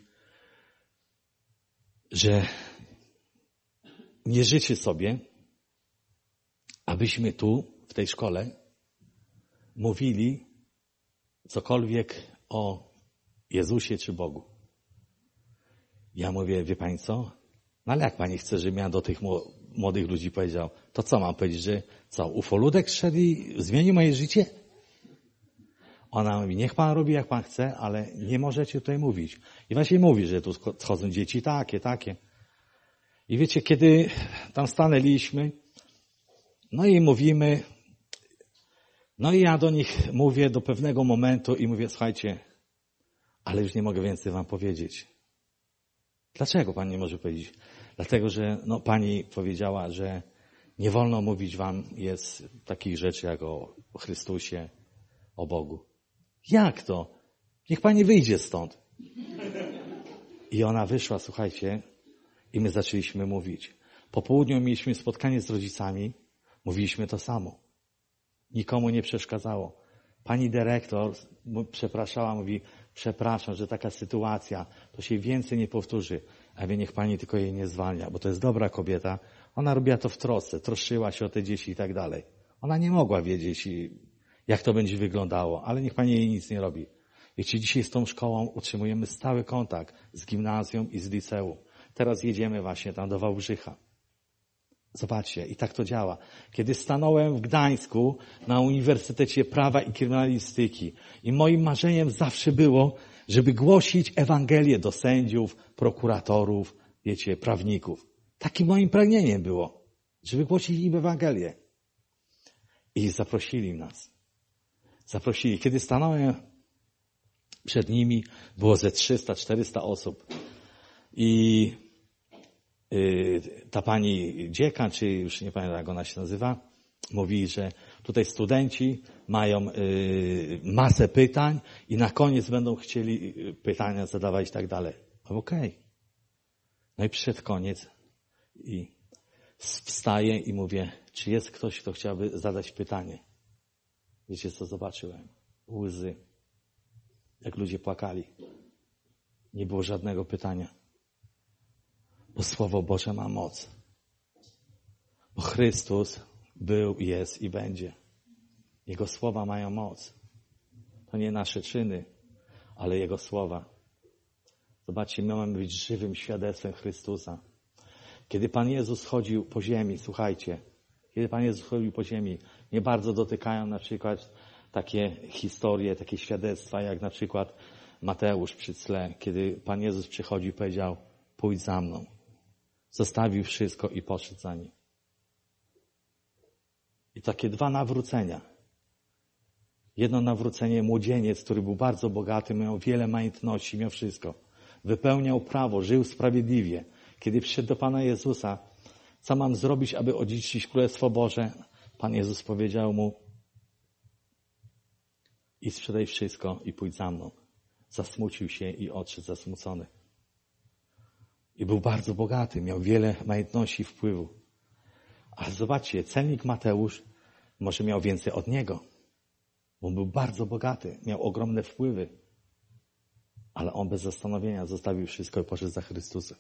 że nie życzy sobie, abyśmy tu, w tej szkole, mówili cokolwiek o Jezusie czy Bogu. Ja mówię, wie pani co? No ale jak pani chce, żebym ja do tych młodych ludzi powiedział, to co mam powiedzieć, że co, ufoludek szedł i zmienił moje życie? Ona mówi, niech pan robi jak pan chce, ale nie możecie tutaj mówić. I właśnie mówi, że tu chodzą dzieci takie, takie. I wiecie, kiedy tam stanęliśmy, no i mówimy, no i ja do nich mówię do pewnego momentu i mówię, słuchajcie, ale już nie mogę więcej wam powiedzieć. Dlaczego pani nie może powiedzieć? Dlatego, że no, pani powiedziała, że nie wolno mówić wam jest takich rzeczy jak o Chrystusie, o Bogu. Jak to? Niech pani wyjdzie stąd. I ona wyszła, słuchajcie, i my zaczęliśmy mówić. Po południu mieliśmy spotkanie z rodzicami, mówiliśmy to samo. Nikomu nie przeszkadzało. Pani dyrektor przepraszała, mówi, przepraszam, że taka sytuacja, to się więcej nie powtórzy. A wie, niech pani tylko jej nie zwalnia, bo to jest dobra kobieta. Ona robiła to w trosce, troszczyła się o te dzieci i tak dalej. Ona nie mogła wiedzieć, jak to będzie wyglądało, ale niech pani jej nic nie robi. Wiecie, dzisiaj z tą szkołą utrzymujemy stały kontakt z gimnazjum i z liceum. Teraz jedziemy właśnie tam do Wałbrzycha. Zobaczcie, i tak to działa. Kiedy stanąłem w Gdańsku na Uniwersytecie Prawa i Kryminalistyki i moim marzeniem zawsze było, żeby głosić Ewangelię do sędziów, prokuratorów, wiecie, prawników. Takim moim pragnieniem było, żeby głosić im Ewangelię. I zaprosili nas. Zaprosili. Kiedy stanąłem przed nimi, było ze trzysta czterysta osób. I ta pani dziekan, czy już nie pamiętam jak ona się nazywa, mówi, że tutaj studenci mają masę pytań i na koniec będą chcieli pytania zadawać i tak dalej. Okej. Okay. No i przyszedł koniec i wstaję i mówię, czy jest ktoś, kto chciałby zadać pytanie? Wiecie, co zobaczyłem? Łzy. Jak ludzie płakali. Nie było żadnego pytania. Bo Słowo Boże ma moc. Bo Chrystus był, jest i będzie. Jego słowa mają moc. To nie nasze czyny, ale Jego słowa. Zobaczcie, my mamy być żywym świadectwem Chrystusa. Kiedy Pan Jezus chodził po ziemi, słuchajcie, kiedy Pan Jezus chodził po ziemi, nie bardzo dotykają na przykład takie historie, takie świadectwa, jak na przykład Mateusz przy cle, kiedy Pan Jezus przychodził i powiedział, pójdź za mną. Zostawił wszystko i poszedł za nim. I takie dwa nawrócenia. Jedno nawrócenie, młodzieniec, który był bardzo bogaty, miał wiele majątności, miał wszystko. Wypełniał prawo, żył sprawiedliwie. Kiedy przyszedł do Pana Jezusa, Co mam zrobić, aby odziedziczyć Królestwo Boże? Pan Jezus powiedział mu, i sprzedaj wszystko i pójdź za mną. Zasmucił się i odszedł zasmucony. I był bardzo bogaty, miał wiele majątności i wpływu. Ale zobaczcie, celnik Mateusz może miał więcej od niego. Bo on był bardzo bogaty, miał ogromne wpływy. Ale on bez zastanowienia zostawił wszystko i poszedł za Chrystusem.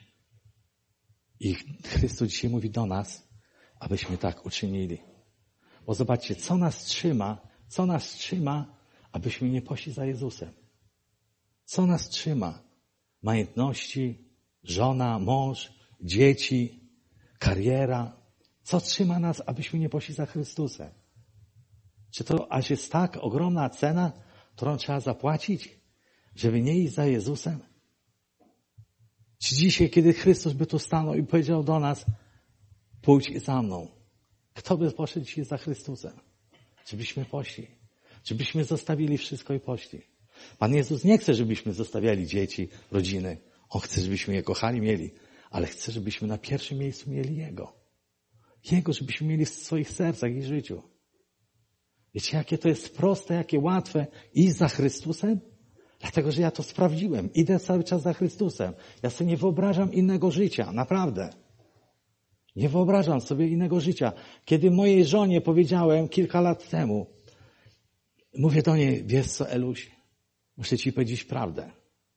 I Chrystus dzisiaj mówi do nas, abyśmy tak uczynili. Bo zobaczcie, co nas trzyma, co nas trzyma, abyśmy nie poszli za Jezusem. Co nas trzyma? Majątności, żona, mąż, dzieci, kariera. Co trzyma nas, abyśmy nie poszli za Chrystusem? Czy to aż jest tak ogromna cena, którą trzeba zapłacić, żeby nie iść za Jezusem? Czy dzisiaj, kiedy Chrystus by tu stanął i powiedział do nas, pójdź za mną. Kto by poszedł dzisiaj za Chrystusem? Czy byśmy poszli? Czy byśmy zostawili wszystko i poszli? Pan Jezus nie chce, żebyśmy zostawiali dzieci, rodziny. On chce, żebyśmy je kochali, mieli. Ale chce, żebyśmy na pierwszym miejscu mieli Jego. Jego, żebyśmy mieli w swoich sercach i życiu. Wiecie, jakie to jest proste, jakie łatwe iść za Chrystusem? Dlatego, że ja to sprawdziłem. Idę cały czas za Chrystusem. Ja sobie nie wyobrażam innego życia. Naprawdę. Nie wyobrażam sobie innego życia. Kiedy mojej żonie powiedziałem kilka lat temu, mówię do niej, wiesz co, Eluś, muszę ci powiedzieć prawdę.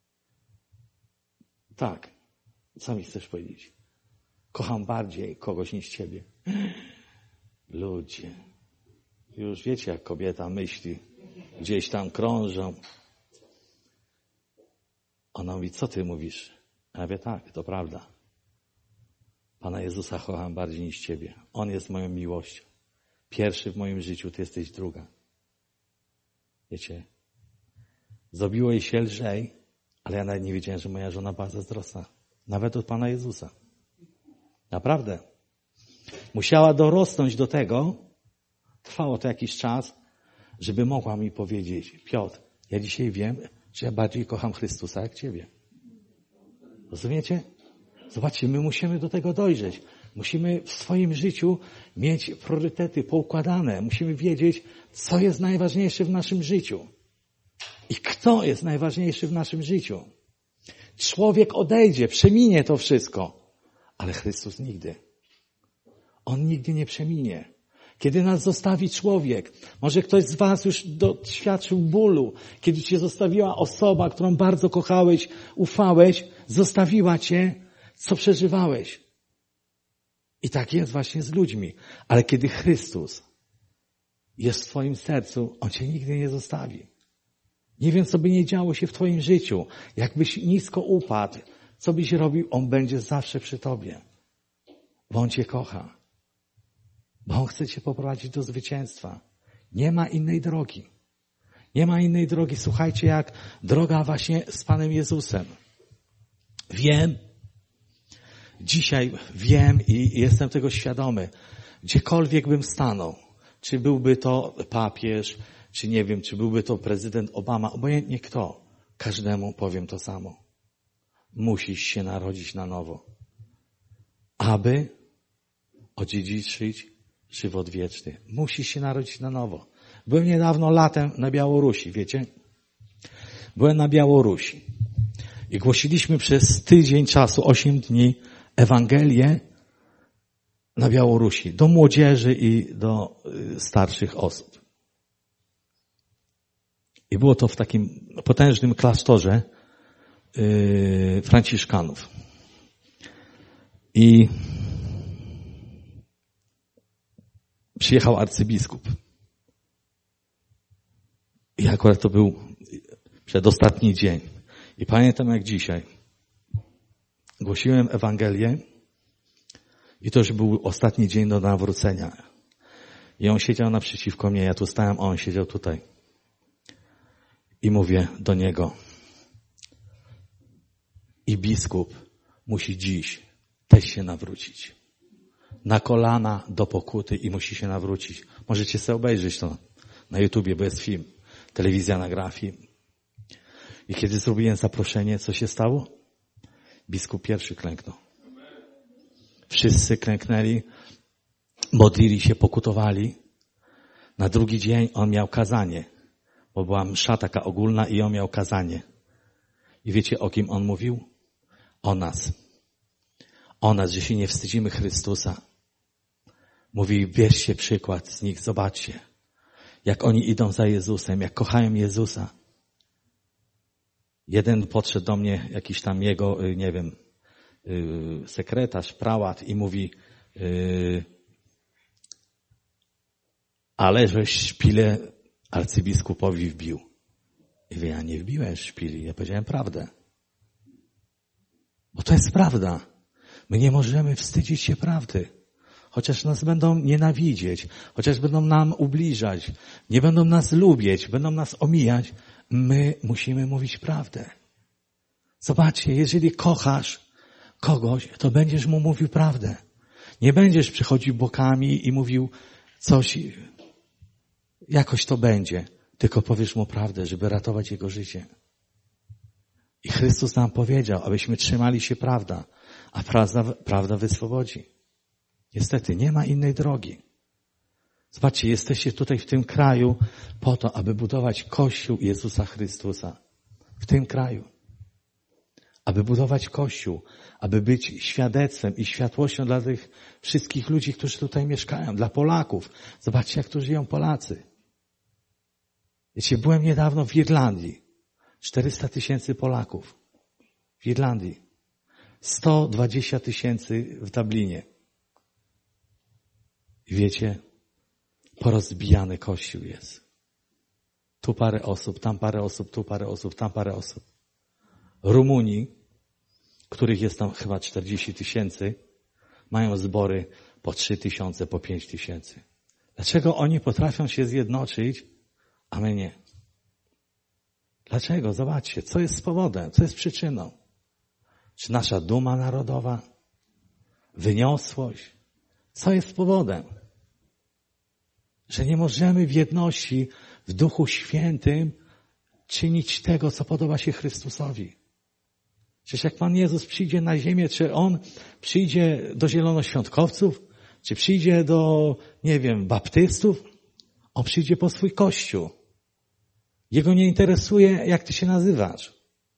Tak. Co mi chcesz powiedzieć? Kocham bardziej kogoś niż ciebie. Ludzie. Już wiecie, jak kobieta myśli. Gdzieś tam krążą. Ona mówi, co ty mówisz? A ja mówię, tak, to prawda. Pana Jezusa kocham bardziej niż ciebie. On jest moją miłością. Pierwszy w moim życiu, ty jesteś druga. Wiecie, zrobiło jej się lżej, ale ja nawet nie wiedziałem, że moja żona była zazdrosna. Nawet od Pana Jezusa. Naprawdę. Musiała dorosnąć do tego, trwało to jakiś czas, żeby mogła mi powiedzieć, Piotr, ja dzisiaj wiem, że ja bardziej kocham Chrystusa jak ciebie. Rozumiecie? Zobaczcie, my musimy do tego dojrzeć. Musimy w swoim życiu mieć priorytety poukładane. Musimy wiedzieć, co jest najważniejsze w naszym życiu. I kto jest najważniejszy w naszym życiu. Człowiek odejdzie, przeminie to wszystko. Ale Chrystus nigdy. On nigdy nie przeminie. Kiedy nas zostawi człowiek, może ktoś z was już doświadczył bólu, kiedy cię zostawiła osoba, którą bardzo kochałeś, ufałeś, zostawiła cię, co przeżywałeś. I tak jest właśnie z ludźmi. Ale kiedy Chrystus jest w twoim sercu, On cię nigdy nie zostawi. Nie wiem, co by nie działo się w twoim życiu. Jakbyś nisko upadł, co byś robił, On będzie zawsze przy tobie. Bo On cię kocha. Bo On chce cię poprowadzić do zwycięstwa. Nie ma innej drogi. Nie ma innej drogi. Słuchajcie, jak droga właśnie z Panem Jezusem. Wiem, dzisiaj wiem i jestem tego świadomy, gdziekolwiek bym stanął, czy byłby to papież, czy nie wiem, czy byłby to prezydent Obama, obojętnie kto, każdemu powiem to samo. Musisz się narodzić na nowo, aby odziedziczyć żywot wieczny. Musisz się narodzić na nowo. Byłem niedawno latem na Białorusi, wiecie? Byłem na Białorusi i głosiliśmy przez tydzień czasu, osiem dni, Ewangelię na Białorusi, do młodzieży i do starszych osób. I było to w takim potężnym klasztorze yy, franciszkanów. I przyjechał arcybiskup. I akurat to był przedostatni dzień. I pamiętam jak dzisiaj. Głosiłem Ewangelię i to już był ostatni dzień do nawrócenia. I on siedział naprzeciwko mnie, ja tu stałem, a on siedział tutaj. I mówię do niego, i biskup musi dziś też się nawrócić. Na kolana do pokuty i musi się nawrócić. Możecie sobie obejrzeć to na YouTubie, bo jest film. Telewizja nagrała film. I kiedy zrobiłem zaproszenie, co się stało? Biskup pierwszy klęknął. Wszyscy klęknęli, modlili się, pokutowali. Na drugi dzień on miał kazanie, bo była msza taka ogólna i on miał kazanie. I wiecie, o kim on mówił? O nas. O nas, że się nie wstydzimy Chrystusa. Mówi, bierzcie przykład z nich, zobaczcie, jak oni idą za Jezusem, jak kochają Jezusa. Jeden podszedł do mnie, jakiś tam jego, nie wiem, sekretarz, prałat i mówi, ale żeś szpilę arcybiskupowi wbił. I wie, ja nie wbiłem szpili, ja powiedziałem prawdę. Bo to jest prawda. My nie możemy wstydzić się prawdy. Chociaż nas będą nienawidzieć, chociaż będą nam ubliżać, nie będą nas lubić, będą nas omijać, my musimy mówić prawdę. Zobaczcie, jeżeli kochasz kogoś, to będziesz mu mówił prawdę. Nie będziesz przychodził bokami i mówił coś, jakoś to będzie, tylko powiesz mu prawdę, żeby ratować jego życie. I Chrystus nam powiedział, abyśmy trzymali się prawda, a prawda, prawda wyswobodzi. Niestety, nie ma innej drogi. Zobaczcie, jesteście tutaj w tym kraju po to, aby budować Kościół Jezusa Chrystusa. W tym kraju. Aby budować Kościół, aby być świadectwem i światłością dla tych wszystkich ludzi, którzy tutaj mieszkają, dla Polaków. Zobaczcie, jak tu żyją Polacy. Wiecie, byłem niedawno w Irlandii. czterysta tysięcy Polaków. W Irlandii. sto dwadzieścia tysięcy w Dublinie. I wiecie, porozbijany Kościół jest. Tu parę osób, tam parę osób, tu parę osób, tam parę osób. Rumunii, których jest tam chyba czterdzieści tysięcy, mają zbory po trzy tysiące, po pięć tysięcy. Dlaczego oni potrafią się zjednoczyć, a my nie? Dlaczego? Zobaczcie, co jest powodem, co jest przyczyną. Czy nasza duma narodowa? Wyniosłość? Co jest powodem? Że nie możemy w jedności, w Duchu Świętym czynić tego, co podoba się Chrystusowi. Przecież jak Pan Jezus przyjdzie na ziemię, czy On przyjdzie do zielonoświątkowców, czy przyjdzie do, nie wiem, baptystów, On przyjdzie po swój Kościół. Jego nie interesuje, jak ty się nazywasz.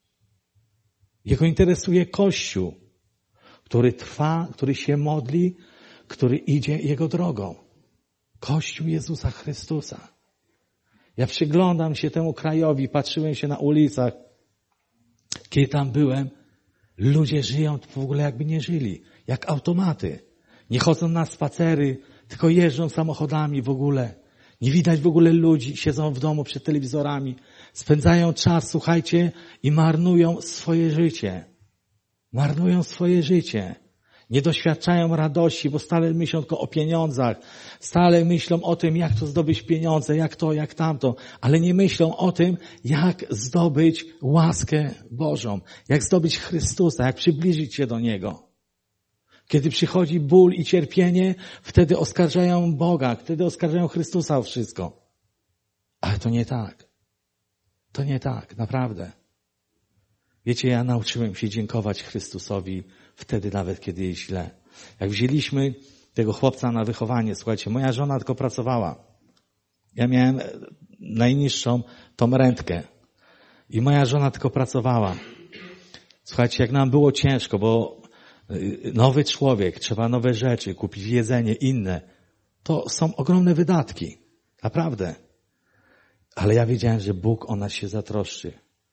Jego interesuje Kościół, który trwa, który się modli, który idzie Jego drogą. Kościół Jezusa Chrystusa. Ja przyglądam się temu krajowi, patrzyłem się na ulicach. Kiedy tam byłem, ludzie żyją w ogóle jakby nie żyli. Jak automaty. Nie chodzą na spacery, tylko jeżdżą samochodami w ogóle. Nie widać w ogóle ludzi, siedzą w domu przed telewizorami. Spędzają czas, słuchajcie, i marnują swoje życie. Marnują swoje życie. Nie doświadczają radości, bo stale myślą tylko o pieniądzach. Stale myślą o tym, jak to zdobyć pieniądze, jak to, jak tamto. Ale nie myślą o tym, jak zdobyć łaskę Bożą. Jak zdobyć Chrystusa, jak przybliżyć się do Niego. Kiedy przychodzi ból i cierpienie, wtedy oskarżają Boga, wtedy oskarżają Chrystusa o wszystko. Ale to nie tak. To nie tak, naprawdę. Wiecie, ja nauczyłem się dziękować Chrystusowi wtedy nawet, kiedy jest źle. Jak wzięliśmy tego chłopca na wychowanie, słuchajcie, moja żona tylko pracowała. Ja miałem najniższą tą rentkę. I moja żona tylko pracowała. Słuchajcie, jak nam było ciężko, bo nowy człowiek, trzeba nowe rzeczy, kupić jedzenie, inne. To są ogromne wydatki. Naprawdę. Ale ja wiedziałem, że Bóg o nas się zatroszczy.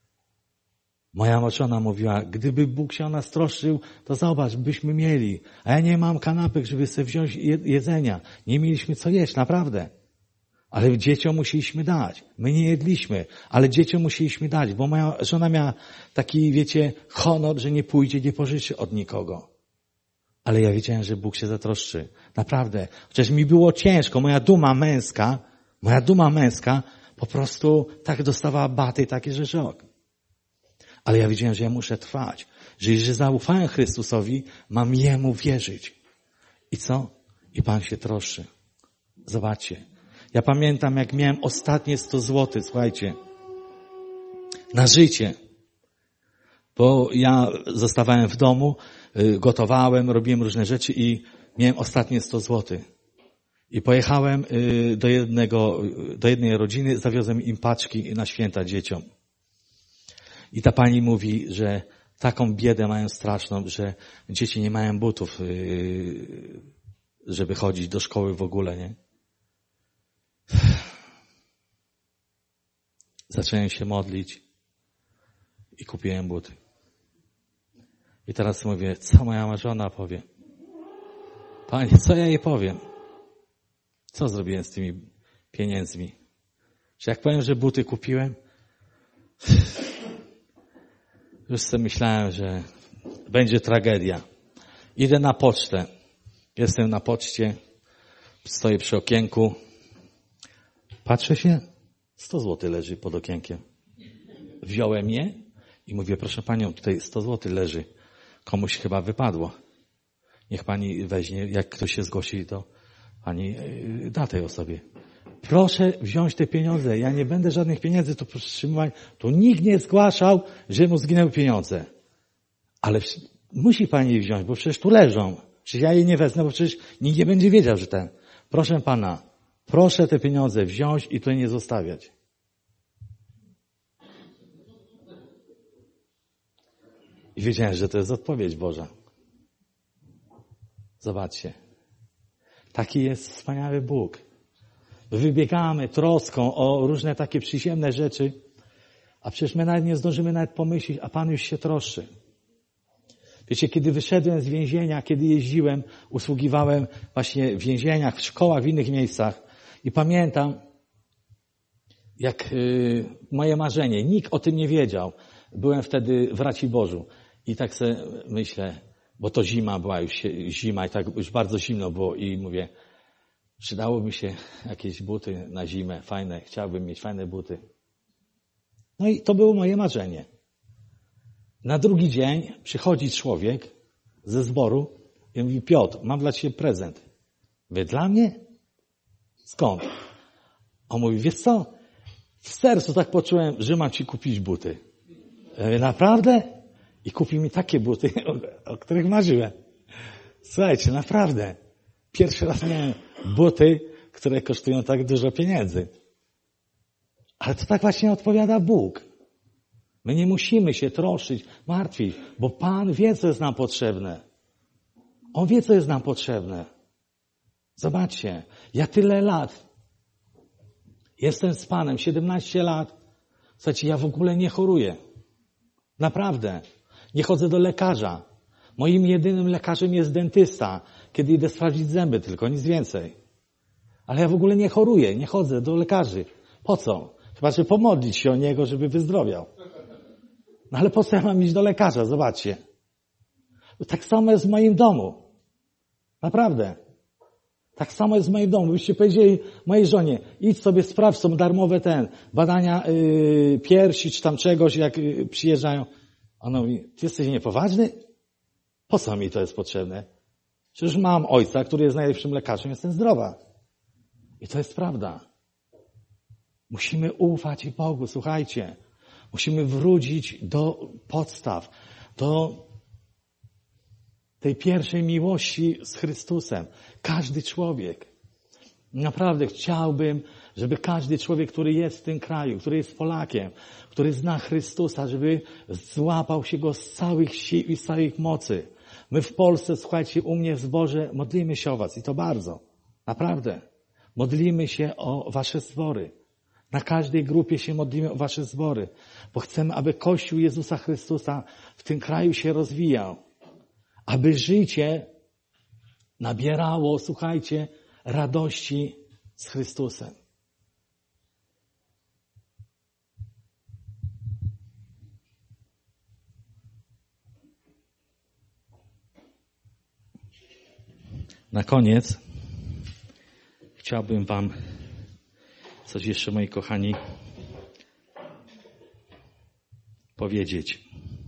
Moja żona mówiła, gdyby Bóg się o nas troszczył, to zobacz, byśmy mieli. A ja nie mam kanapek, żeby sobie wziąć jedzenia. Nie mieliśmy co jeść, naprawdę. Ale dzieciom musieliśmy dać. My nie jedliśmy, ale dzieciom musieliśmy dać, bo moja żona miała taki, wiecie, honor, że nie pójdzie, nie pożyczy od nikogo. Ale ja wiedziałem, że Bóg się zatroszczy. Naprawdę. Chociaż mi było ciężko, moja duma męska, moja duma męska po prostu tak dostawała baty, takie, że szok. Ale ja wiedziałem, że ja muszę trwać. Że jeżeli zaufałem Chrystusowi, mam Jemu wierzyć. I co? I Pan się troszczy. Zobaczcie. Ja pamiętam, jak miałem ostatnie sto złotych, słuchajcie, na życie. Bo ja zostawałem w domu, gotowałem, robiłem różne rzeczy i miałem ostatnie sto złotych. I pojechałem do jednego, do jednej rodziny, zawiozłem im paczki na święta dzieciom. I ta pani mówi, że taką biedę mają straszną, że dzieci nie mają butów, żeby chodzić do szkoły w ogóle, nie? Zacząłem się modlić i kupiłem buty. I teraz mówię, co moja żona powie? Panie, co ja jej powiem? Co zrobiłem z tymi pieniędzmi? Że jak powiem, że buty kupiłem, już sobie myślałem, że będzie tragedia. Idę na pocztę. Jestem na poczcie, stoję przy okienku. Patrzę się, sto złotych leży pod okienkiem. Wziąłem je i mówię, proszę panią, tutaj sto złotych leży. Komuś chyba wypadło. Niech pani weźmie, jak ktoś się zgłosi, to pani da tej osobie. Proszę wziąć te pieniądze. Ja nie będę żadnych pieniędzy tu powstrzymywać. Tu nikt nie zgłaszał, że mu zginęły pieniądze. Ale musi pani je wziąć, bo przecież tu leżą. Przecież ja jej nie wezmę, bo przecież nikt nie będzie wiedział, że ten. Proszę pana, proszę te pieniądze wziąć i tutaj nie zostawiać. I wiedziałem, że to jest odpowiedź Boża. Zobaczcie. Taki jest wspaniały Bóg. Wybiegamy troską o różne takie przyziemne rzeczy, a przecież my nawet nie zdążymy nawet pomyśleć, a Pan już się troszczy. Wiecie, kiedy wyszedłem z więzienia, kiedy jeździłem, usługiwałem właśnie w więzieniach, w szkołach, w innych miejscach i pamiętam, jak yy, moje marzenie, nikt o tym nie wiedział. Byłem wtedy w Raciborzu i tak sobie myślę, bo to zima była już się, zima i tak już bardzo zimno było i mówię, przydałoby się jakieś buty na zimę, fajne, chciałbym mieć fajne buty. No i to było moje marzenie. Na drugi dzień przychodzi człowiek ze zboru i mówi, Piotr, mam dla ciebie prezent. Wy dla mnie? Skąd? On mówi, wiesz co? W sercu tak poczułem, że mam ci kupić buty. Ja mówię, naprawdę? I kupi mi takie buty, o, o których marzyłem. Słuchajcie, naprawdę. Pierwszy raz miałem buty, które kosztują tak dużo pieniędzy. Ale to tak właśnie odpowiada Bóg. My nie musimy się troszczyć, martwić, bo Pan wie, co jest nam potrzebne. On wie, co jest nam potrzebne. Zobaczcie, ja tyle lat jestem z Panem, siedemnaście lat. Słuchajcie, ja w ogóle nie choruję. Naprawdę. Nie chodzę do lekarza. Moim jedynym lekarzem jest dentysta, kiedy idę sprawdzić zęby tylko, nic więcej. Ale ja w ogóle nie choruję, nie chodzę do lekarzy. Po co? Chyba, że pomodlić się o niego, żeby wyzdrowiał. No ale po co ja mam iść do lekarza? Zobaczcie. Tak samo jest w moim domu. Naprawdę. Tak samo jest w moim domu. Byście powiedzieli mojej żonie, idź sobie sprawdź, są darmowe ten, badania yy, piersi czy tam czegoś, jak yy, przyjeżdżają. Ona mówi, ty jesteś niepoważny? Po co mi to jest potrzebne? Przecież mam ojca, który jest najlepszym lekarzem, jestem zdrowa. I to jest prawda. Musimy ufać Bogu, słuchajcie. Musimy wrócić do podstaw, do tej pierwszej miłości z Chrystusem. Każdy człowiek. Naprawdę chciałbym, żeby każdy człowiek, który jest w tym kraju, który jest Polakiem, który zna Chrystusa, żeby złapał się Go z całych sił i z całych mocy. My w Polsce, słuchajcie, u mnie w zborze modlimy się o was i to bardzo. Naprawdę. Modlimy się o wasze zbory. Na każdej grupie się modlimy o wasze zbory, bo chcemy, aby Kościół Jezusa Chrystusa w tym kraju się rozwijał. Aby życie nabierało, słuchajcie, radości z Chrystusem. Na koniec chciałbym wam coś jeszcze, moi kochani, powiedzieć.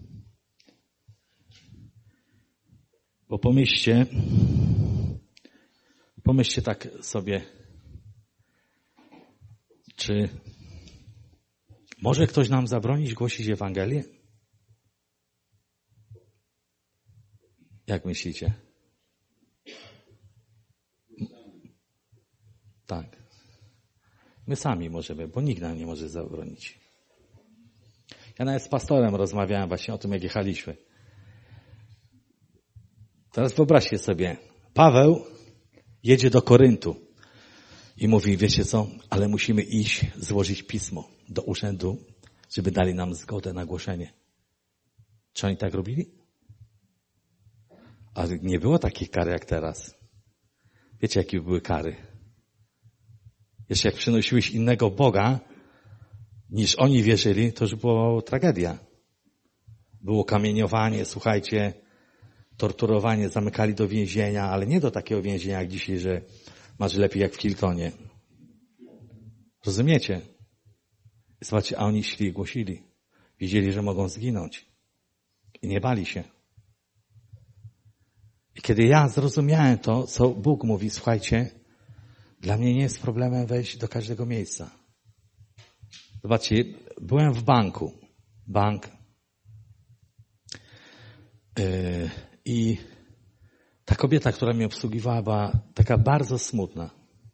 Bo pomyślcie, pomyślcie tak sobie, czy może ktoś nam zabronić głosić Ewangelię? Jak myślicie? Tak. My sami możemy, bo nikt nam nie może zabronić. Ja nawet z pastorem rozmawiałem właśnie o tym, jak jechaliśmy. Teraz wyobraźcie sobie, Paweł jedzie do Koryntu i mówi, wiecie co, ale musimy iść, złożyć pismo do urzędu, żeby dali nam zgodę na głoszenie. Czy oni tak robili? Ale nie było takich kar jak teraz. Wiecie, jakie były kary? Jeszcze jak przynosiłeś innego Boga, niż oni wierzyli, to już była tragedia. Było kamieniowanie, słuchajcie, torturowanie, zamykali do więzienia, ale nie do takiego więzienia jak dzisiaj, że masz lepiej jak w Hiltonie. Rozumiecie? Zobaczcie, a oni szli i głosili. Widzieli, że mogą zginąć. I nie bali się. I kiedy ja zrozumiałem to, co Bóg mówi, słuchajcie, dla mnie nie jest problemem wejść do każdego miejsca. Zobaczcie, byłem w banku. Bank. Yy, I ta kobieta, która mnie obsługiwała, była taka bardzo smutna.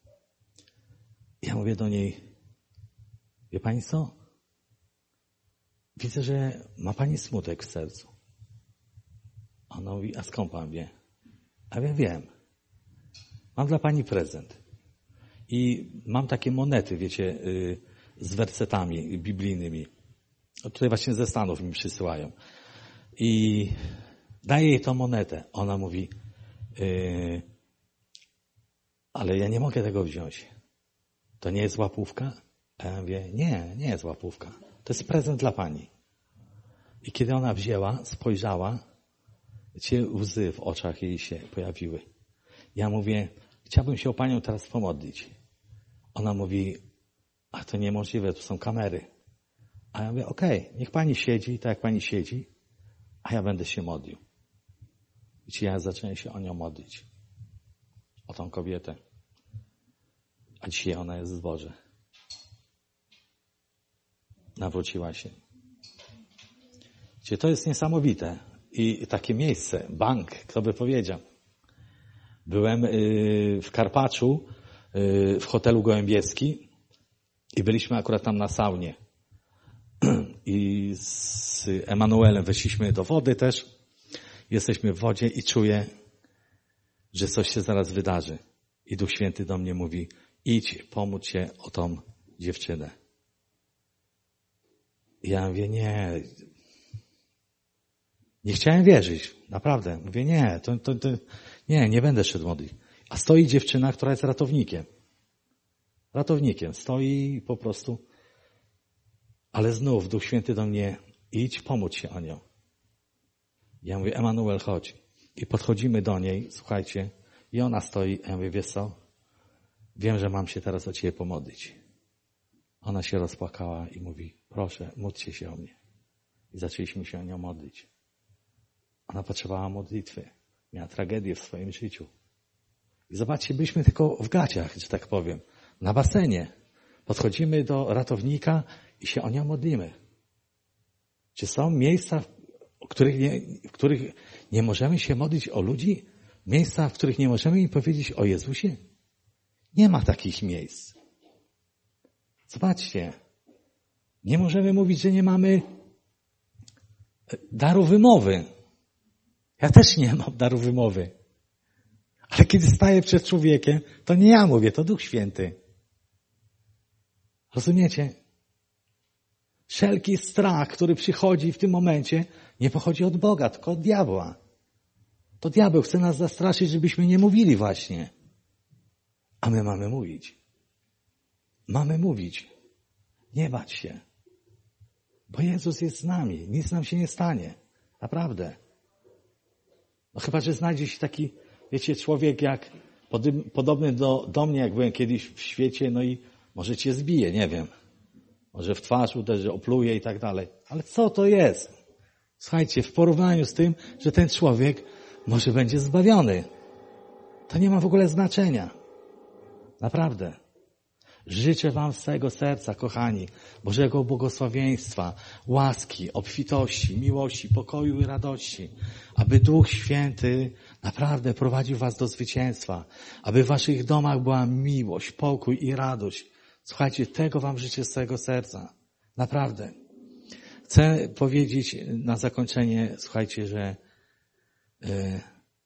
Ja mówię do niej, wie pani co? Widzę, że ma pani smutek w sercu. Ona mówi, a skąd pan wie? A ja wiem. Mam dla pani prezent. I mam takie monety, wiecie, yy, z wersetami biblijnymi. Tutaj właśnie ze Stanów mi przysyłają. I daję jej tą monetę. Ona mówi, yy, ale ja nie mogę tego wziąć. To nie jest łapówka? A ja mówię, nie, nie jest łapówka. To jest prezent dla pani. I kiedy ona wzięła, spojrzała, wiecie, łzy w oczach jej się pojawiły. Ja mówię, chciałbym się o panią teraz pomodlić. Ona mówi, a to niemożliwe, tu są kamery. A ja mówię, okej, okay, niech pani siedzi, tak jak pani siedzi, a ja będę się modlił. Wiecie, ja zacząłem się o nią modlić. O tą kobietę. A dzisiaj ona jest w zborze. Nawróciła się. Wiecie, to jest niesamowite. I takie miejsce, bank, kto by powiedział. Byłem w Karpaczu, w hotelu Gołębieski i byliśmy akurat tam na saunie. I z Emanuelem weszliśmy do wody też. Jesteśmy w wodzie i czuję, że coś się zaraz wydarzy. I Duch Święty do mnie mówi, idź, pomóż się o tą dziewczynę. I ja mówię, nie, nie chciałem wierzyć, naprawdę. Mówię, nie, to, to, to nie, nie będę szedł modlić. A stoi dziewczyna, która jest ratownikiem. Ratownikiem. Stoi po prostu. Ale znów Duch Święty do mnie, idź, pomóż się o nią. Ja mówię, Emanuel, chodź. I podchodzimy do niej, słuchajcie, i ona stoi. Ja mówię, wiesz co? Wiem, że mam się teraz o ciebie pomodlić. Ona się rozpłakała i mówi, proszę, módlcie się o mnie. I zaczęliśmy się o nią modlić. Ona potrzebowała modlitwy. Miała tragedię w swoim życiu. I zobaczcie, byliśmy tylko w gaciach, że tak powiem, na basenie. Podchodzimy do ratownika i się o nią modlimy. Czy są miejsca, w których nie, w których nie możemy się modlić o ludzi? Miejsca, w których nie możemy im powiedzieć o Jezusie? Nie ma takich miejsc. Zobaczcie. Nie możemy mówić, że nie mamy daru wymowy. Ja też nie mam daru wymowy. Ale kiedy staję przed człowiekiem, to nie ja mówię, to Duch Święty. Rozumiecie? Wszelki strach, który przychodzi w tym momencie, nie pochodzi od Boga, tylko od diabła. To diabeł chce nas zastraszyć, żebyśmy nie mówili właśnie. A my mamy mówić. Mamy mówić. Nie bać się. Bo Jezus jest z nami. Nic nam się nie stanie. Naprawdę. No chyba, że znajdzie się taki, wiecie, człowiek jak podobny do, do mnie, jak byłem kiedyś w świecie, no i może cię zbije, nie wiem. Może w twarz uderzy, opluje i tak dalej. Ale co to jest? Słuchajcie, w porównaniu z tym, że ten człowiek może będzie zbawiony. To nie ma w ogóle znaczenia. Naprawdę. Życzę wam z całego serca, kochani, Bożego błogosławieństwa, łaski, obfitości, miłości, pokoju i radości, aby Duch Święty naprawdę prowadził was do zwycięstwa, aby w waszych domach była miłość, pokój i radość. Słuchajcie, tego wam życzę z całego serca. Naprawdę. Chcę powiedzieć na zakończenie, słuchajcie, że yy,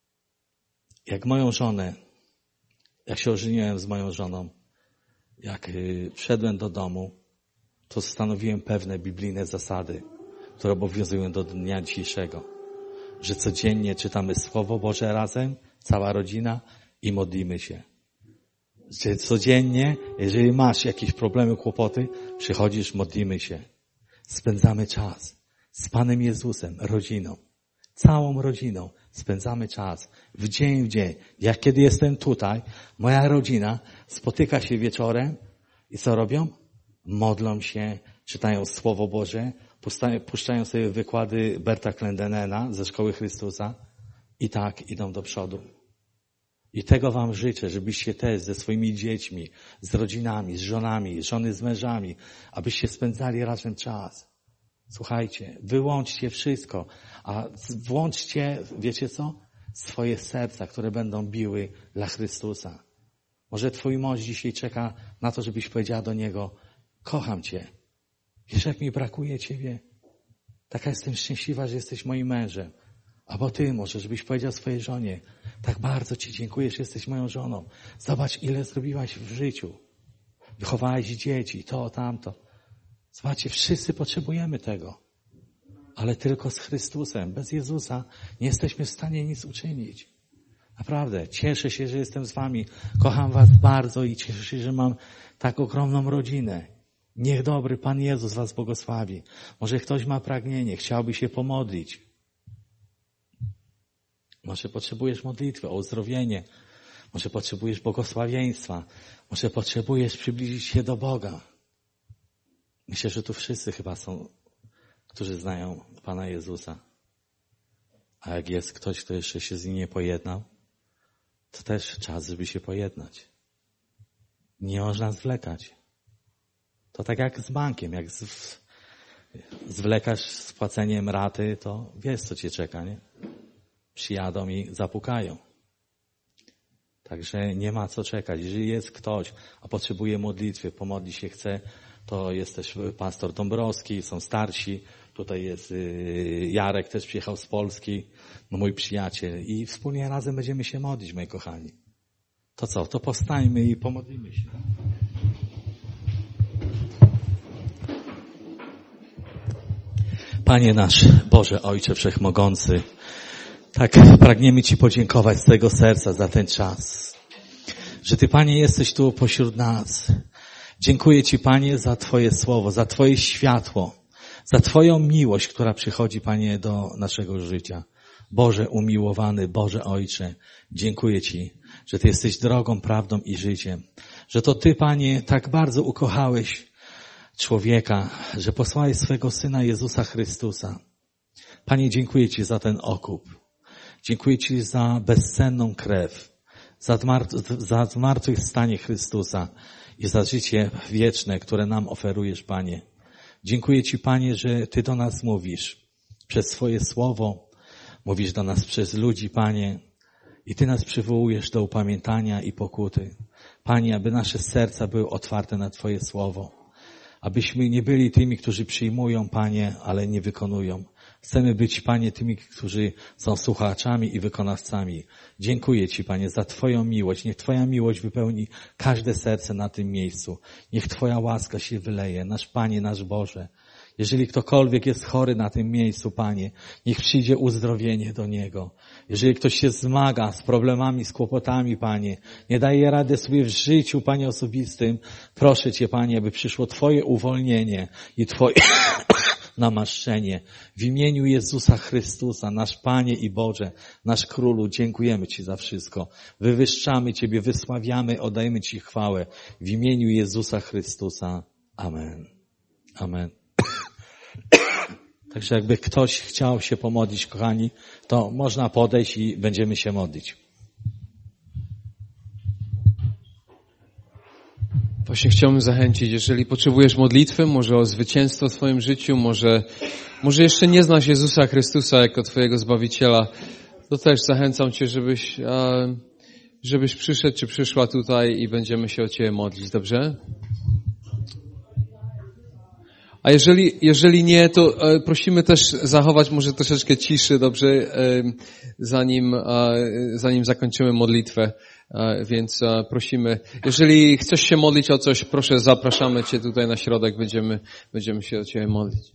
jak moją żonę, jak się ożeniłem z moją żoną, jak yy, wszedłem do domu, to stanowiłem pewne biblijne zasady, które obowiązują do dnia dzisiejszego. Że codziennie czytamy Słowo Boże razem, cała rodzina i modlimy się. Że codziennie, jeżeli masz jakieś problemy, kłopoty, przychodzisz, modlimy się. Spędzamy czas z Panem Jezusem, rodziną. Całą rodziną spędzamy czas w dzień w dzień. Jak kiedy jestem tutaj, moja rodzina spotyka się wieczorem i co robią? Modlą się, czytają Słowo Boże, puszczają sobie wykłady Berta Clendenena ze Szkoły Chrystusa i tak idą do przodu. I tego wam życzę, żebyście też ze swoimi dziećmi, z rodzinami, z żonami, żony z mężami, abyście spędzali razem czas. Słuchajcie, wyłączcie wszystko, a włączcie, wiecie co? Swoje serca, które będą biły dla Chrystusa. Może twój mąż dzisiaj czeka na to, żebyś powiedziała do niego: kocham cię. Wiesz, jak mi brakuje ciebie? Taka jestem szczęśliwa, że jesteś moim mężem. Albo ty może, żebyś powiedział swojej żonie: tak bardzo ci dziękuję, że jesteś moją żoną. Zobacz, ile zrobiłaś w życiu. Wychowałeś dzieci, to, tamto. Zobaczcie, wszyscy potrzebujemy tego. Ale tylko z Chrystusem, bez Jezusa nie jesteśmy w stanie nic uczynić. Naprawdę, cieszę się, że jestem z wami. Kocham was bardzo i cieszę się, że mam tak ogromną rodzinę. Niech dobry Pan Jezus was błogosławi. Może ktoś ma pragnienie, chciałby się pomodlić. Może potrzebujesz modlitwy o uzdrowienie. Może potrzebujesz błogosławieństwa. Może potrzebujesz przybliżyć się do Boga. Myślę, że tu wszyscy chyba są, którzy znają Pana Jezusa. A jak jest ktoś, kto jeszcze się z nim nie pojednał, to też czas, żeby się pojednać. Nie można zwlekać. To tak jak z bankiem. Jak z, zwlekasz z płaceniem raty, to wiesz, co cię czeka, nie? Przyjadą i zapukają. Także nie ma co czekać. Jeżeli jest ktoś, a potrzebuje modlitwy, pomodli się chce, to jest też pastor Dąbrowski, są starsi. Tutaj jest Jarek, też przyjechał z Polski, no mój przyjaciel. I wspólnie razem będziemy się modlić, moi kochani. To co? To powstańmy i pomodlimy się. Panie nasz, Boże Ojcze Wszechmogący, tak pragniemy Ci podziękować z całego serca za ten czas, że Ty, Panie, jesteś tu pośród nas. Dziękuję Ci, Panie, za Twoje słowo, za Twoje światło, za Twoją miłość, która przychodzi, Panie, do naszego życia. Boże umiłowany, Boże Ojcze, dziękuję Ci, że Ty jesteś drogą, prawdą i życiem, że to Ty, Panie, tak bardzo ukochałeś człowieka, że posłałeś swego Syna Jezusa Chrystusa. Panie, dziękuję Ci za ten okup. Dziękuję Ci za bezcenną krew, za, zmart- za zmartwychwstanie Chrystusa i za życie wieczne, które nam oferujesz, Panie. Dziękuję Ci, Panie, że Ty do nas mówisz przez swoje słowo, mówisz do nas przez ludzi, Panie, i Ty nas przywołujesz do upamiętania i pokuty. Panie, aby nasze serca były otwarte na Twoje słowo. Abyśmy nie byli tymi, którzy przyjmują, Panie, ale nie wykonują. Chcemy być, Panie, tymi, którzy są słuchaczami i wykonawcami. Dziękuję Ci, Panie, za Twoją miłość. Niech Twoja miłość wypełni każde serce na tym miejscu. Niech Twoja łaska się wyleje. Nasz Panie, nasz Boże. Jeżeli ktokolwiek jest chory na tym miejscu, Panie, niech przyjdzie uzdrowienie do niego. Jeżeli ktoś się zmaga z problemami, z kłopotami, Panie, nie daje rady sobie w życiu, Panie, osobistym, proszę Cię, Panie, aby przyszło Twoje uwolnienie i Twoje namaszczenie. W imieniu Jezusa Chrystusa, nasz Panie i Boże, nasz Królu, dziękujemy Ci za wszystko. Wywyższamy Ciebie, wysławiamy, oddajemy Ci chwałę. W imieniu Jezusa Chrystusa. Amen. Amen. Także jakby ktoś chciał się pomodlić, kochani, to można podejść i będziemy się modlić. Właśnie chciałbym zachęcić, jeżeli potrzebujesz modlitwy, może o zwycięstwo w swoim życiu, może, może jeszcze nie znasz Jezusa Chrystusa jako Twojego Zbawiciela, to też zachęcam Cię, żebyś, żebyś przyszedł czy przyszła tutaj i będziemy się o Ciebie modlić, dobrze? A jeżeli, jeżeli nie, to prosimy też zachować może troszeczkę ciszy, dobrze, zanim, zanim zakończymy modlitwę. Więc prosimy, jeżeli chcesz się modlić o coś, proszę, zapraszamy Cię tutaj na środek, będziemy, będziemy się o Ciebie modlić.